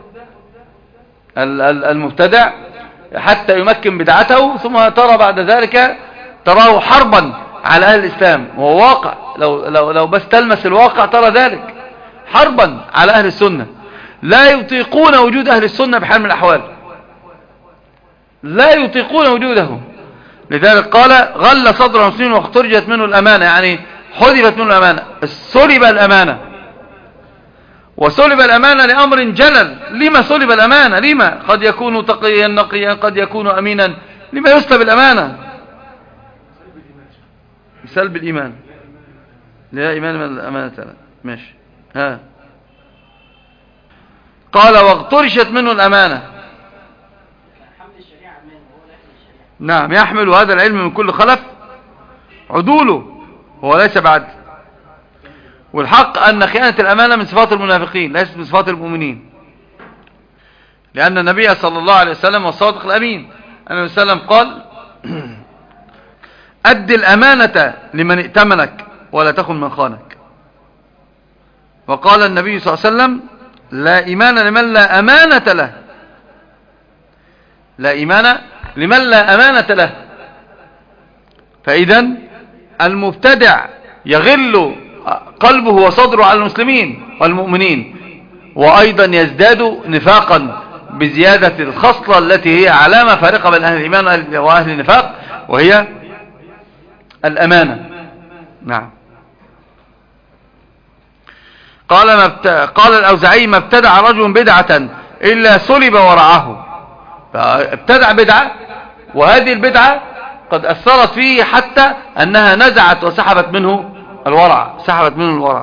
المبتدع حتى يمكن بدعته، ثم ترى بعد ذلك تراه حربا على أهل الإسلام. وهو واقع، لو, لو, لو بس تلمس الواقع ترى ذلك، حربا على أهل السنة. لا يطيقون وجود أهل السنة بحال من الأحوال، لا يطيقون وجودهم. لذلك قال غل صدر المسلمين واخترجت منه الأمانة، يعني حذفت منه الأمانة، سلب الأمانة. وسلب الأمانة لأمر جلل. لما سلب الأمانة؟ لما؟ قد يكون تقيا نقيا، قد يكون أمينا. لما يسلب الأمانة؟ سلب الإيمان. لا إيمان من الأمانة. ماشي. ها قال واغترشت منه الأمانة. نعم يحمل هذا العلم من كل خلف عدوله، هو ليس بعد. والحق أن خيانة الأمانة من صفات المنافقين ليست من صفات المؤمنين، لأن النبي صلى الله عليه وسلم والصادق الأمين النبي صلى الله عليه وسلم قال أد الأمانة لمن ائتمنك ولا تخن من خانك. وقال النبي صلى الله عليه وسلم لا إيمان لمن لا أمانة له، لا إيمان لمن لا أمانة له. فإذا المبتدع يغل قلبه وصدره على المسلمين والمؤمنين، وأيضا يزداد نفاقا بزيادة الخصلة التي هي علامة فارقة بين أهل الإيمان وأهل النفاق، وهي الأمانة. نعم. قال, ما بت... قال الأوزاعي ما ابتدع رجل بدعة إلا سلب ورعاه. فابتدع بدعة وهذه البدعة قد أثرت فيه حتى أنها نزعت وسحبت منه الورع، سحبت منه الورع.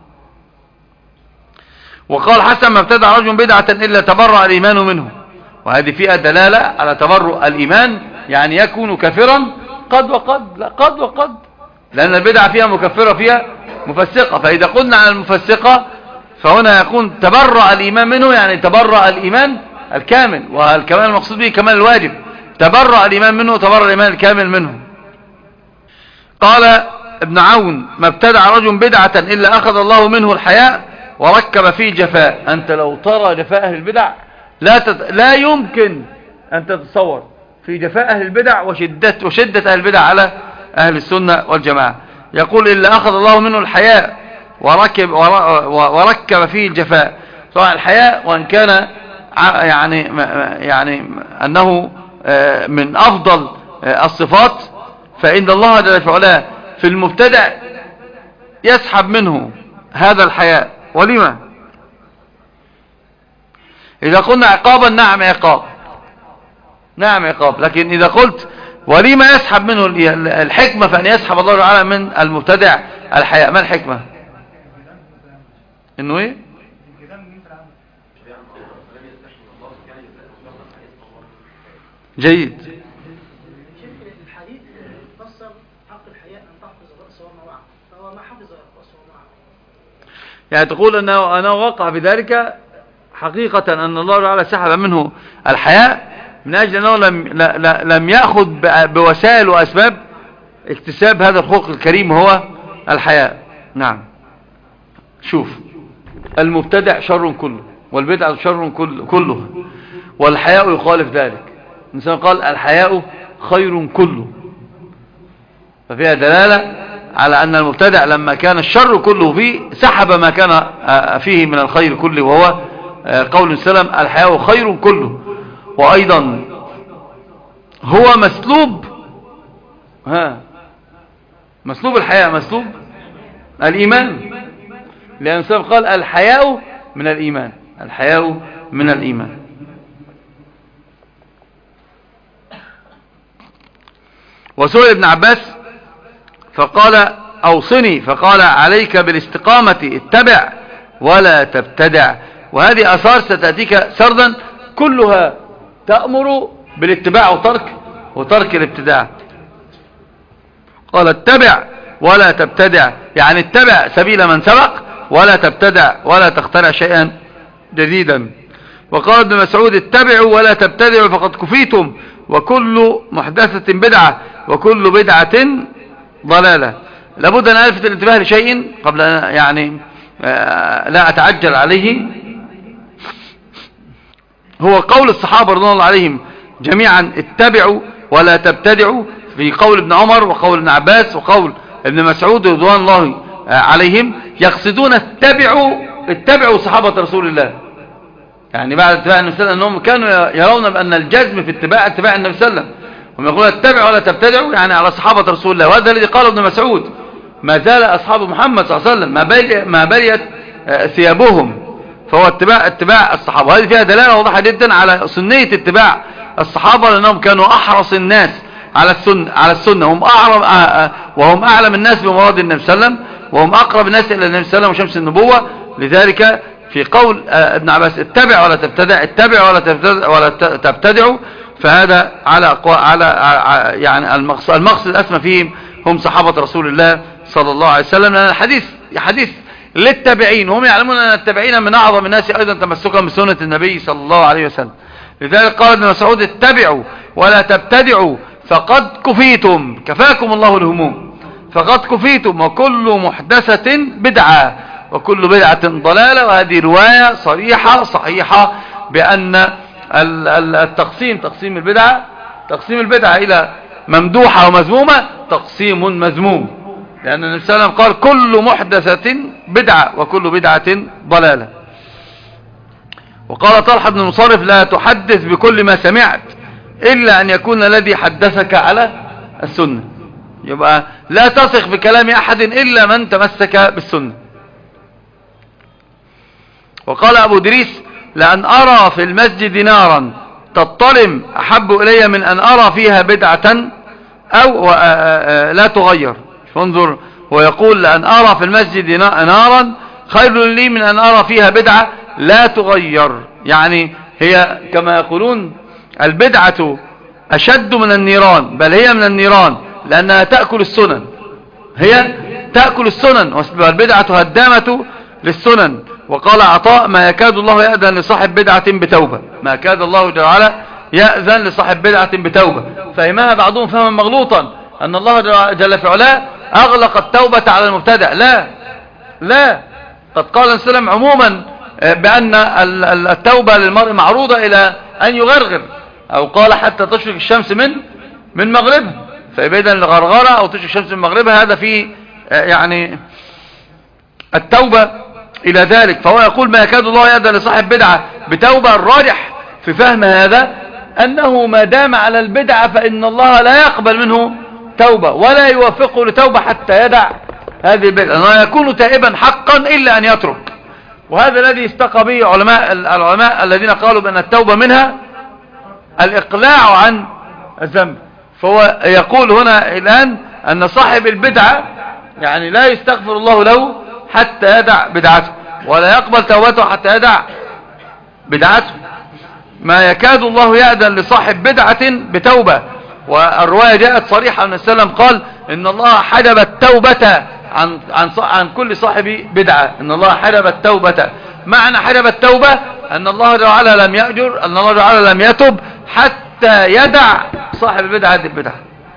وقال حسن ما ابتدع رجل بدعة إلا تبرأ الإيمان منه. وهذه فيها دلالة على تبرؤ الإيمان، يعني يكون كافرا قد وقد، لا قد وقد، لأن البدعة فيها مكفرة فيها مفسقة. فإذا قلنا عن المفسقة فهنا يكون تبرأ الإيمان منه، يعني تبرأ الإيمان الكامل، والكمال المقصود به كمال الواجب. تبرأ الإيمان منه تبرأ الإيمان الكامل منه. قال ابن عون ما ابتدع رجل بدعة إلا أخذ الله منه الحياء وركب فيه جفاء. أنت لو ترى جفاء أهل البدع لا, تت... لا يمكن أن تتصور في جفاء أهل البدع وشدة, وشدة أهل البدع على أهل السنة والجماعة. يقول إلا أخذ الله منه الحياء وركب, ور... وركب فيه الجفاء. طبعا الحياء وإن كان يعني, يعني أنه من أفضل الصفات، فإن الله جل وعلا في المبتدع يسحب منه هذا الحياء. ولما؟ إذا قلنا عقابا نعم عقاب، نعم عقاب، لكن إذا قلت ولما يسحب منه الحكمة فأن يسحب الله تعالى من المبتدع الحياء. ما الحكمة؟ إنه إيه؟ جيد. الحديث فسر حق الحياء أن تحفظ الرأس وما وعى، فهو ما حفظ الرأس وما وعى. يعني تقول أنه, أنه وقع بذلك حقيقة أن الله تعالى سحب منه الحياء من أجل أنه لم, لم يأخذ بوسائل وأسباب اكتساب هذا الخلق الكريم هو الحياء. نعم. شوف، المبتدع شر كله والبدع شر كله، والحياء يخالف ذلك. الإنسان قال الحياء خير كله، ففيها دلالة على أن المبتدع لما كان الشر كله فيه سحب ما كان فيه من الخير كله، وهو قول السلام الحياء خير كله. وأيضا هو مسلوب، ها مسلوب الحياء مسلوب الإيمان، لأن السلام قال الحياء من الإيمان، الحياء من الإيمان. وسئل ابن عباس فقال أوصني، فقال عليك بالاستقامة، اتبع ولا تبتدع. وهذه أثار ستأتيك سردا كلها تأمر بالاتباع وترك وترك الابتداع. قال اتبع ولا تبتدع، يعني اتبع سبيل من سبق ولا تبتدع ولا تخترع شيئا جديدا. وقال ابن مسعود اتبعوا ولا تبتدعوا فقد كفيتم، وكل محدثة بدعة وكل بدعة ضلالة. لابد أن ألفت الانتباه لشيء قبل أن يعني لا أتعجل عليه، هو قول الصحابة رضي الله عليهم جميعا اتبعوا ولا تبتدعوا، في قول ابن عمر وقول ابن عباس وقول ابن مسعود رضوان الله عليهم، يقصدون اتبعوا اتبعوا صحابة رسول الله. يعني بعد اتباع النبي صلى الله عليه وسلم أنهم كانوا يرون بأن الجزم في اتباع اتباع النبي صلى الله عليه وسلم، هم يقولون اتبعوا ولا تبتدعوا يعني على صحابة رسول الله. وهذا الذي قاله ابن مسعود، ما زال أصحاب محمد صلى الله عليه وسلم ما بلي ما بليت ثيابهم، فهو اتباع اتباع الصحابة. وهذه فيها دلالة واضحة جدا على سنية اتباع الصحابة، لأنهم كانوا أحرص الناس على السنة على السنة هم أعلم وهم أعلم الناس بمراد النبي صلى الله عليه وسلم، وهم أقرب الناس إلى النبي صلى الله عليه وسلم وشمس النبوة. لذلك في قول ابن عباس اتبع ولا تبتدع، اتبع ولا تبتدع ولا تبتدعوا، فهذا على على يعني المقصد المقصد الأسمى فيهم هم صحابة رسول الله صلى الله عليه وسلم. لأن الحديث حديث للتابعين، وهم يعلمون أن التابعين من أعظم الناس أيضا تمسكا بسنة النبي صلى الله عليه وسلم. لذلك قال ابن مسعود اتبعوا ولا تبتدعوا فقد كفيتم، كفاكم الله الهموم، فقد كفيتم، وكل محدثة بدعة وكل بدعة ضلالة. وهذه رواية صريحة صحيحة بأن التقسيم تقسيم البدعة تقسيم البدعة إلى ممدوحة ومذمومة تقسيم مذموم، لأن النبي صلى الله عليه وسلم قال كل محدثة بدعة وكل بدعة ضلالة. وقال طلحة بن مصرف لا تحدث بكل ما سمعت إلا أن يكون الذي حدثك على السنة. يبقى لا تثق بكلام أحد إلا من تمسك بالسنة. وقال أبو دريس لأن أرى في المسجد نارا تضطرم أحب إلي من أن أرى فيها بدعة أو لا تغير. فانظر، ويقول لأن أرى في المسجد نارا خير لي من أن أرى فيها بدعة لا تغير. يعني هي كما يقولون البدعة أشد من النيران، بل هي من النيران لأنها تأكل السنن، هي تأكل السنن، والبدعة هدامة للسنن. وقال عطاء ما يكاد الله يأذن لصاحب بدعة بتوبة، ما كاد الله جل وعلا يأذن لصاحب بدعة بتوبة. فهمها بعضهم فهما مغلوطا أن الله جل في علاه أغلق التوبة على المبتدع. لا لا، قد قال النبي صلى الله عليه وسلم عموما بأن التوبة للمرء معروضة إلى أن يغرغر، أو قال حتى تشرق الشمس من من مغربها، فإذا الغرغرة أو تشرق الشمس من مغربها هذا فيه يعني التوبة إلى ذلك. فهو يقول ما يكاد الله يأذن لصاحب بدعة بتوبة. الراجح في فهم هذا أنه ما دام على البدعة فإن الله لا يقبل منه توبة ولا يوفقه لتوبة حتى يدع هذه البدعة، أنه يكون تائبا حقا إلا أن يترك. وهذا الذي استقى به علماء العلماء الذين قالوا بأن التوبة منها الإقلاع عن الذنب. فهو يقول هنا الآن أن صاحب البدعة يعني لا يستغفر الله له حتى يدع بدعته، ولا يقبل توبته حتى يدع بدعته. ما يكاد الله يأذن لصاحب بدعة بتوبة. والرواية جاءت صريحة أن السلام قال إن الله حجب التوبة عن, عن, عن كل صاحب بدعة. إن الله حجب التوبة، معنى حجب التوبة أن الله تعالى لم يأجر، أن الله تعالى لم يتب حتى يدع صاحب بدعة البدعة.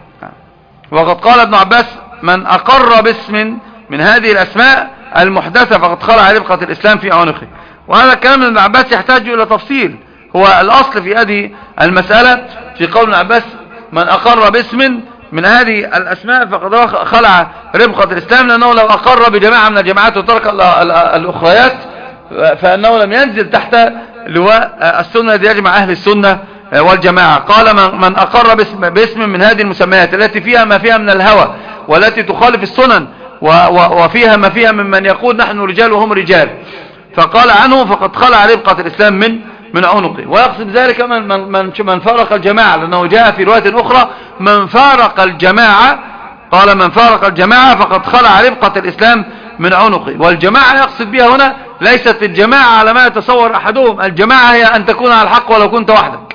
وقد قال ابن عباس من أقر باسم من هذه الأسماء المحدثة فقد خلع ربقة الإسلام في عنقه. وهذا الكلام من ابن عباس يحتاج إلى تفصيل. هو الأصل في هذه المسألة في قول ابن عباس من أقر باسم من هذه الأسماء فقد خلع ربقة الإسلام، لأنه لو أقر بجماعة من الجماعات وترك الأخريات فأنه لم ينزل تحت لواء السنة الذي يجمع أهل السنة والجماعة. قال من أقر باسم, باسم من هذه المسميات التي فيها ما فيها من الهوى والتي تخالف السنن وفيها ما فيها ممن يقول نحن رجال وهم رجال، فقال عنه فقد خلع ربقة الإسلام من من عنقه. ويقصد ذلك من, من, من فارق الجماعة، لأنه جاء في رواية أخرى من فارق الجماعة، قال من فارق الجماعة فقد خلع ربقة الإسلام من عنقه. والجماعة يقصد بها هنا ليست الجماعة على ما يتصور أحدهم، الجماعة هي أن تكون على الحق ولو كنت وحدك.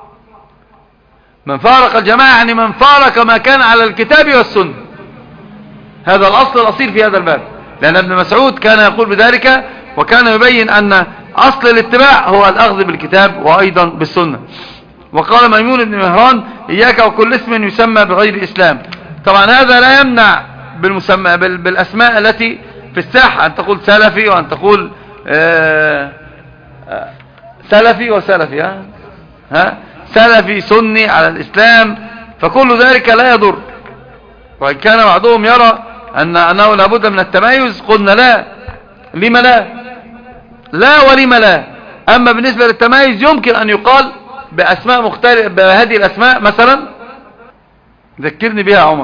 من فارق الجماعة يعني من فارق ما كان على الكتاب والسنة. هذا الأصل الأصيل في هذا الباب، لأن ابن مسعود كان يقول بذلك، وكان يبين أن أصل الاتباع هو الأخذ بالكتاب وأيضا بالسنة. وقال ميمون بن مهران إياك وكل اسم يسمى بغير إسلام. طبعا هذا لا يمنع بالمسمى بالأسماء التي في الساحة أن تقول سلفي وأن تقول آآ آآ سلفي وسلفي ها؟ ها سلفي سني على الإسلام، فكل ذلك لا يضر. وإن كان بعضهم يرى أن أنه لابد من التميز، قلنا لا، لما لا لا ولما لا. أما بالنسبة للتميز يمكن أن يقال بأسماء مختلفة، بهذه الأسماء مثلا ذكرني بها عمر،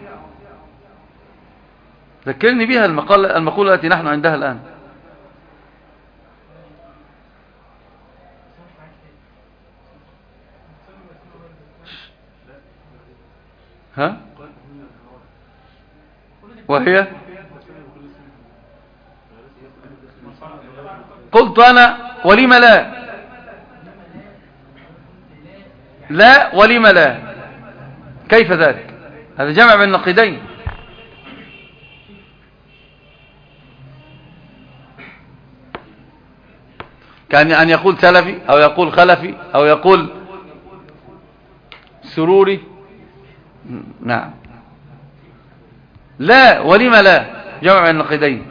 ذكرني بها المقالة, المقولة التي نحن عندها الآن. ها وهي قلت أنا ولم لا لا ولم لا، كيف ذلك؟ هذا جمع بين النقيضين. كان أن يقول سلفي أو يقول خلفي أو يقول سروري. نعم. لا، ولما لا؟ جمع النقيضين.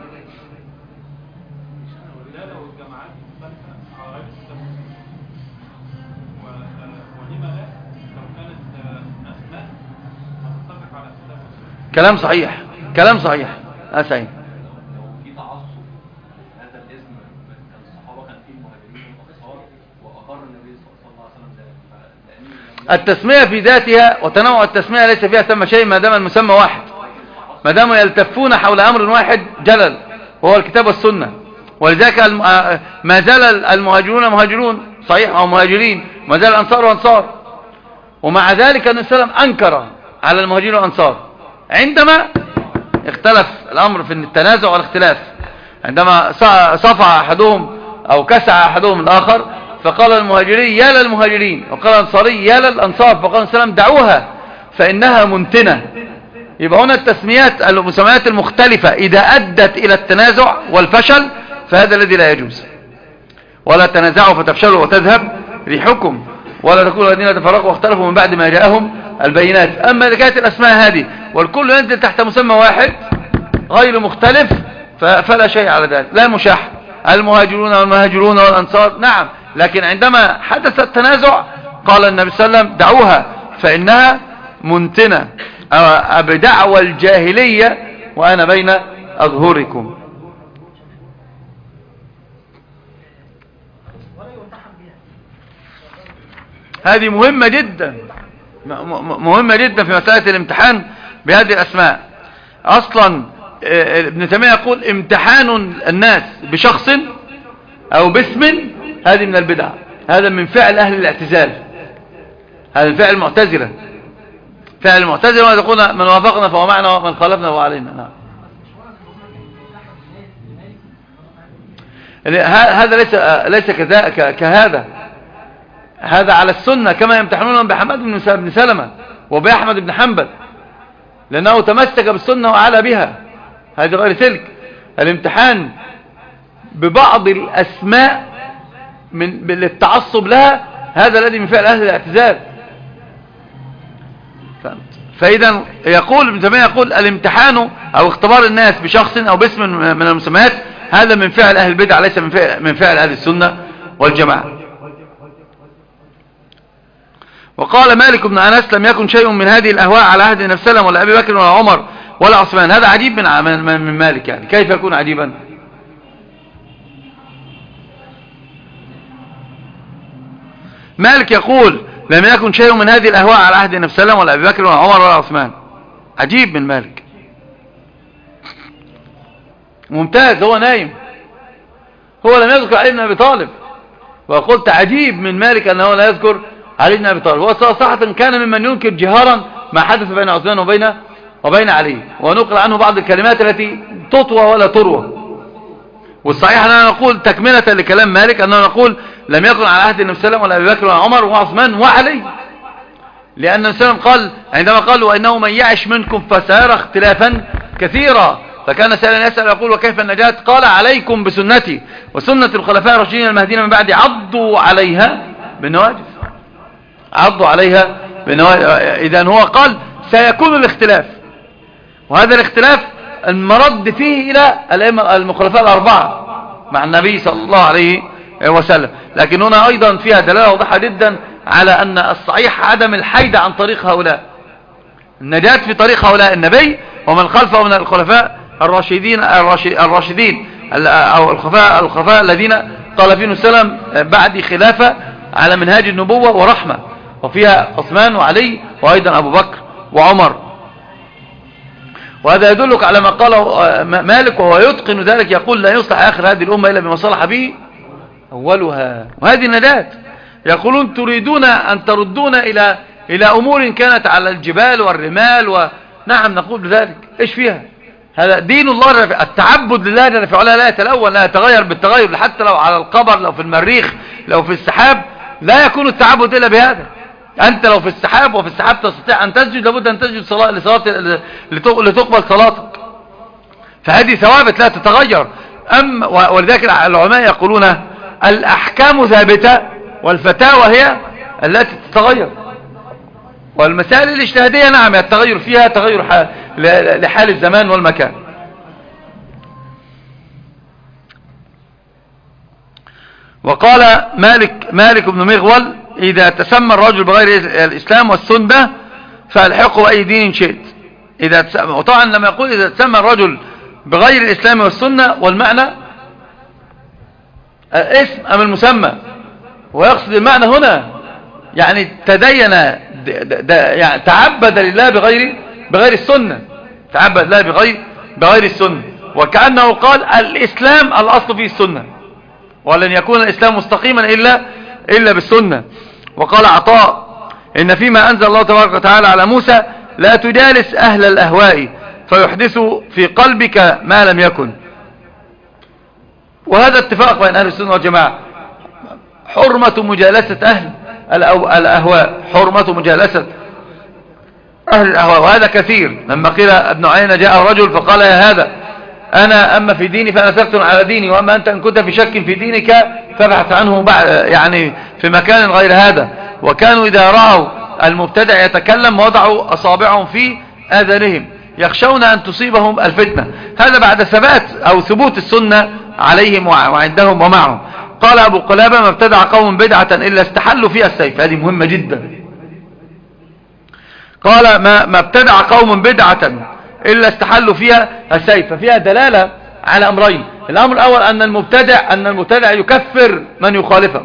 كلام صحيح، كلام صحيح. أسعين لو في تعصب هذا الاسم الصحابة كان فيه مهاجرين وأنصار وأقر النبي صلى الله عليه وسلم ذلك. التسمية في ذاتها وتنوع التسمية ليس فيها ثم شيء ما دام المسمى واحد، ما دام يلتفون حول أمر واحد جلل وهو الكتاب والسنة. ولذلك ما زال المهاجرون مهاجرون صحيح أو مهاجرين، ما زال الأنصار وأنصار. ومع ذلك النبي صلى الله عليه وسلم أنكر على المهاجرين والأنصار عندما اختلف الأمر في التنازع والاختلاف، عندما صفع أحدهم أو كسع أحدهم الآخر فقال المهاجرين يا للمهاجرين وقال الأنصاري يا للأنصار، فقال السلام دعوها فإنها منتنة. يبقى هنا التسميات المسميات المختلفة إذا أدت إلى التنازع والفشل فهذا الذي لا يجوز. ولا تنازعوا فتفشلوا وتذهب ريحكم ولا تكونوا الذين تفرقوا واختلفوا من بعد ما جاءهم البينات. أما إذا كانت الأسماء هذه والكل ينزل تحت مسمى واحد غير مختلف فلا شيء على ذلك، لا مشاح. المهاجرون والمهاجرون والأنصار نعم، لكن عندما حدث التنازع قال النبي صلى الله عليه وسلم دعوها فإنها منتنة بدعوى الجاهلية وأنا بين أظهركم. هذه مهمة جدا، مهمة جدا في مسألة الامتحان بهذه الأسماء. أصلا ابن تيمية يقول امتحان الناس بشخص أو باسم هذه من البدع، هذا من فعل أهل الاعتزال، هذا فعل المعتزلة، فعل المعتزلة وهذا يقول من وافقنا فهو معنا ومن خالفنا فهو علينا. نعم. هذا ليس ليس كذا كهذا، هذا على السنة كما يمتحنون بحماد بن سلمة وبأحمد بن حنبل لأنه تمسك بالسنة وعلى بها. هذا غير تلك الامتحان ببعض الأسماء من للتعصب لها، هذا الذي من فعل أهل الاعتزال. فإذا يقول ابن تيمية يقول الامتحان أو اختبار الناس بشخص أو باسم من المسميات هذا من فعل أهل البدع ليس من فعل, من فعل أهل السنة والجماعة. وقال مالك بن أنس لم يكن شيء من هذه الأهواء على عهد النبي صلى الله عليه وسلم ولا أبي بكر ولا عمر ولا عثمان. هذا عجيب من من مالك، يعني كيف يكون عجيبا؟ مالك يقول لم يكن شيء من هذه الأهواء على عهد النبي صلى الله عليه وسلم ولا أبي بكر ولا عمر ولا عثمان. عجيب من مالك، ممتاز. هو نايم، هو لم يذكر علي بن أبي طالب، وقلت عجيب من مالك أنه لا يذكر علي بن أبي طالب. وصراحة كان ممن ينكر جهارا ما حدث بين عثمان وبين وبين علي، ونقل عنه بعض الكلمات التي تطوى ولا تروى. والصحيح أننا نقول تكملة لكلام مالك أننا نقول لم يكن على عهد النبي صلى الله عليه وسلم ولا أبي بكر ولا عمر وعثمان وعلي، لأن النبي صلى الله عليه وسلم قال عندما قال وإنه من يعش منكم فسيرى اختلافا كثيرا، فكان سائلا يسأل يقول وكيف النجاة؟ قال عليكم بسنتي وسنة الخلفاء الراشدين المهديين من بعد عضوا عليها بالنواجذ، عضوا عليها بالنواجذ. إذن هو قال سيكون الاختلاف، وهذا الاختلاف المرد فيه إلى الأئمة الخلفاء الأربعة مع النبي صلى الله عليه وسلم. لكن هنا أيضا فيها دلالة واضحة جدا على أن الصحيح عدم الحيد عن طريق هؤلاء، النجاة في طريق هؤلاء النبي ومن خلفه من الخلفاء الراشدين الراشدين أو الخلفاء الخلفاء الذين قال فيهم السلام بعد خلافة على منهاج النبوة ورحمة، وفيها عثمان وعلي وأيضا أبو بكر وعمر. وهذا يدلك على ما قاله مالك وهو يتقن ذلك، يقول لا يصلح آخر هذه الأمة إلا بما صلح به أولها، وهذه النجاة. يقولون تريدون أن تردون إلى إلى أمور كانت على الجبال والرمال، ونعم نقول بذلك إيش فيها؟ هذا دين الله، التعبد لله جل في علاه لا يتلون لا يتغير بالتغير، حتى لو على القبر، لو في المريخ، لو في السحاب، لا يكون التعبد إلا بهذا. أنت لو في السحاب وفي السحاب تستطيع أن تسجد، لابد أن تسجد صلاة لصلاة لتقبل صلاتك، فهذه ثوابت لا تتغير. أم ولذلك العلماء يقولون الأحكام ثابتة والفتاوى هي التي تتغير، والمسائل الاجتهادية نعم التغير فيها تغير حال لحال الزمان والمكان. وقال مالك مالك بن مغول إذا تسمى الرجل بغير الإسلام والسنة فالحقه أي دين شئت. إذا تسمى، وطبعا لما يقول إذا تسمى الرجل بغير الإسلام والسنة، والمعنى اسم أم المسمى، ويقصد المعنى هنا يعني تدين د د يعني تعبد لله بغير بغير السنة، تعبد لله بغير بغير السنة، وكأنه قال الإسلام الأصل فيه السنة، ولن يكون الإسلام مستقيما إلا إلا بالسنة. وقال عطاء إن فيما أنزل الله تبارك وتعالى على موسى لا تجالس أهل الأهواء فيحدثوا في قلبك ما لم يكن. وهذا اتفاق بين أهل السنة والجماعة، حرمة مجالسة أهل الأهواء، حرمة مجالسة أهل الأهواء. وهذا كثير، لما قيل ابن عيينة جاء رجل فقال يا هذا أنا أما في ديني فأنا ثبت على ديني، وأما أنت إن كنت في شك في دينك فابحث عنه يعني في مكان غير هذا. وكانوا إذا رأوا المبتدع يتكلم وضعوا أصابعهم في آذانهم يخشون أن تصيبهم الفتنة. هذا بعد ثبات أو ثبوت السنة عليهم وعندهم ومعهم. قال أبو قلابة ما ابتدع قوم بدعة إلا استحلوا فيها السيف. هذه مهمة جدا. قال ما, ما ابتدع قوم بدعة إلا استحلوا فيها السيف. ففيها دلالة على أمرين. الأمر الأول أن المبتدع أن المبتدع يكفر من يخالفه،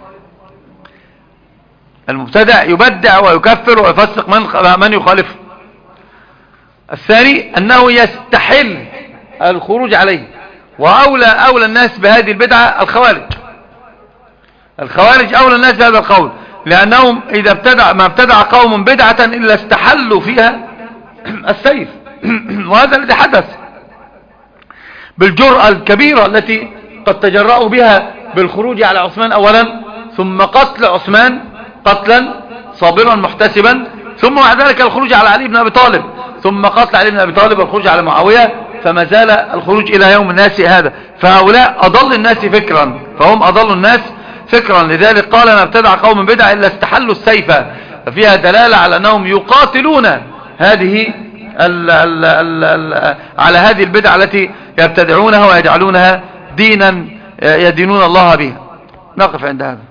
المبتدع يبدع ويكفر ويفسق من من يخالفه. الثاني أنه يستحل الخروج عليه، وأولى أولى الناس بهذه البدعة الخوارج. الخوارج أولى الناس بهذا القول، لأنهم إذا ابتدع ما ابتدع قوم بدعة إلا استحلوا فيها السيف. وهذا الذي حدث بالجرأة الكبيرة التي قد تجرأوا بها بالخروج على عثمان أولا، ثم قتل عثمان قتلا صابرا محتسبا، ثم بعد ذلك الخروج على علي بن أبي طالب، ثم قتل علي بن أبي طالب والخروج على معاوية، فما زال الخروج إلى يوم الناس هذا. فهؤلاء أضل الناس فكرا، فهم أضل الناس فكرا. لذلك قال ما ابتدع قوم بدعة إلا استحلوا السيف. ففيها دلالة على أنهم يقاتلون هذه ال ال ال ال على هذه البدعة التي يبتدعونها ويجعلونها دينا يدينون الله بها. نقف عند هذا.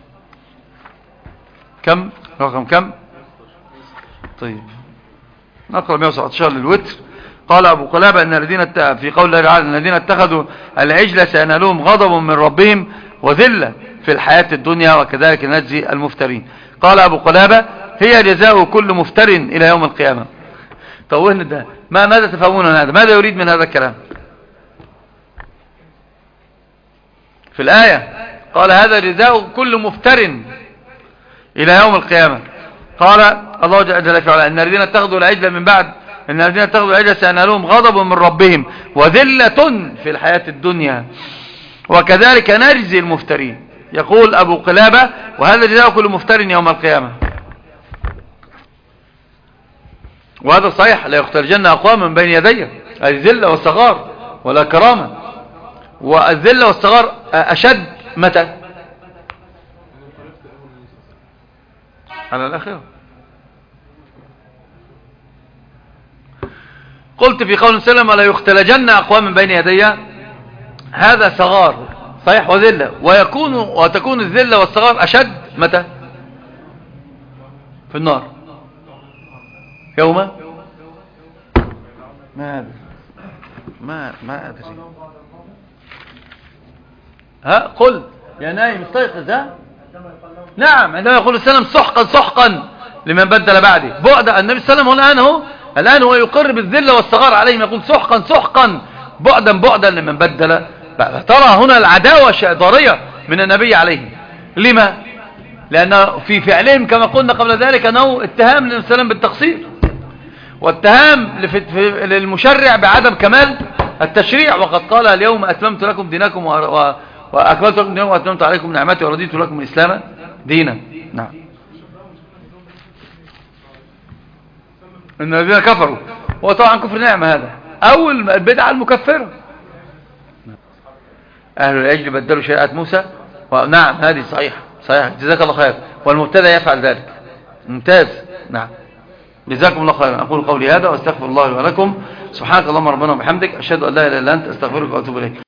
كم رقم كم؟ طيب نقرأ مئة وسبعة عشر للوتر. قال أبو قلابة إن الذين في قول الله تعالى الذين اتخذوا العجل سينالهم غضب من ربهم وذلة في الحياة الدنيا وكذلك نجزي المفترين. قال أبو قلابة هي جزاء كل مفتر إلى يوم القيامة. طوهنا ده ما ماذا تفهمون هذا؟ ماذا يريد من هذا الكلام في الآية؟ قال هذا جزاء كل مفتر إلى يوم القيامة. قال الله جل وعلا إن الذين اتخذوا العجل من بعد إن الذين اتخذوا العجل سينالهم غضب من ربهم وذلة في الحياة الدنيا وكذلك نجزي المفترين. يقول أبو قلابة وهذا جزاء كل مفتر يوم القيامة. وهذا صحيح لا يختلجن أقوام من بين يدي الذلة والصغار ولا كرامة. والذلة والصغار أشد متى؟ على الآخرة. قلت في قول سلم ولا يختلجن أقوام من بين يدي، هذا صغار صحيح وذلة، ويكون وتكون الذلة والصغار أشد متى؟ في النار يوم ما أدري ما ما أدري ها قل يا نايم استيقظ. ها نعم عندما يقول السلام سحقا سحقا لمن بدل بعدي بعد. النبي صلى الله عليه وسلم الآن هو الآن هو يقر بالذلة والصغار عليهم، يقول سحقا سحقا بعدا بعدا لمن بدل. ترى هنا العداوة الشيطانية من النبي عليه. لما؟ لأن في فعلهم كما قلنا قبل ذلك أنه اتهام للنبي صلى الله عليه وسلم بالتقصير، واتهام للمشرع بعدم كمال التشريع. وقد قال اليوم أتممت لكم دينكم وأكملت لكم دينكم وأتممت عليكم نعمتي ورضيت لكم الإسلام دينا. نعم إن الذين كفروا، وطبعا كفر نعمة هذا أول البدعة المكفرة. أهل العجل بدلوا شريعة موسى نعم هذه صحيحة صحيح، جزاك الله خير. والمبتدأ يفعل ذلك. ممتاز. نعم جزاكم الله خيرا. أقول قولي هذا واستغفر الله لي ولكم. سبحانك اللهم ربنا وبحمدك، أشهد أن لا إله إلا أنت، أستغفرك وأتوب إليك.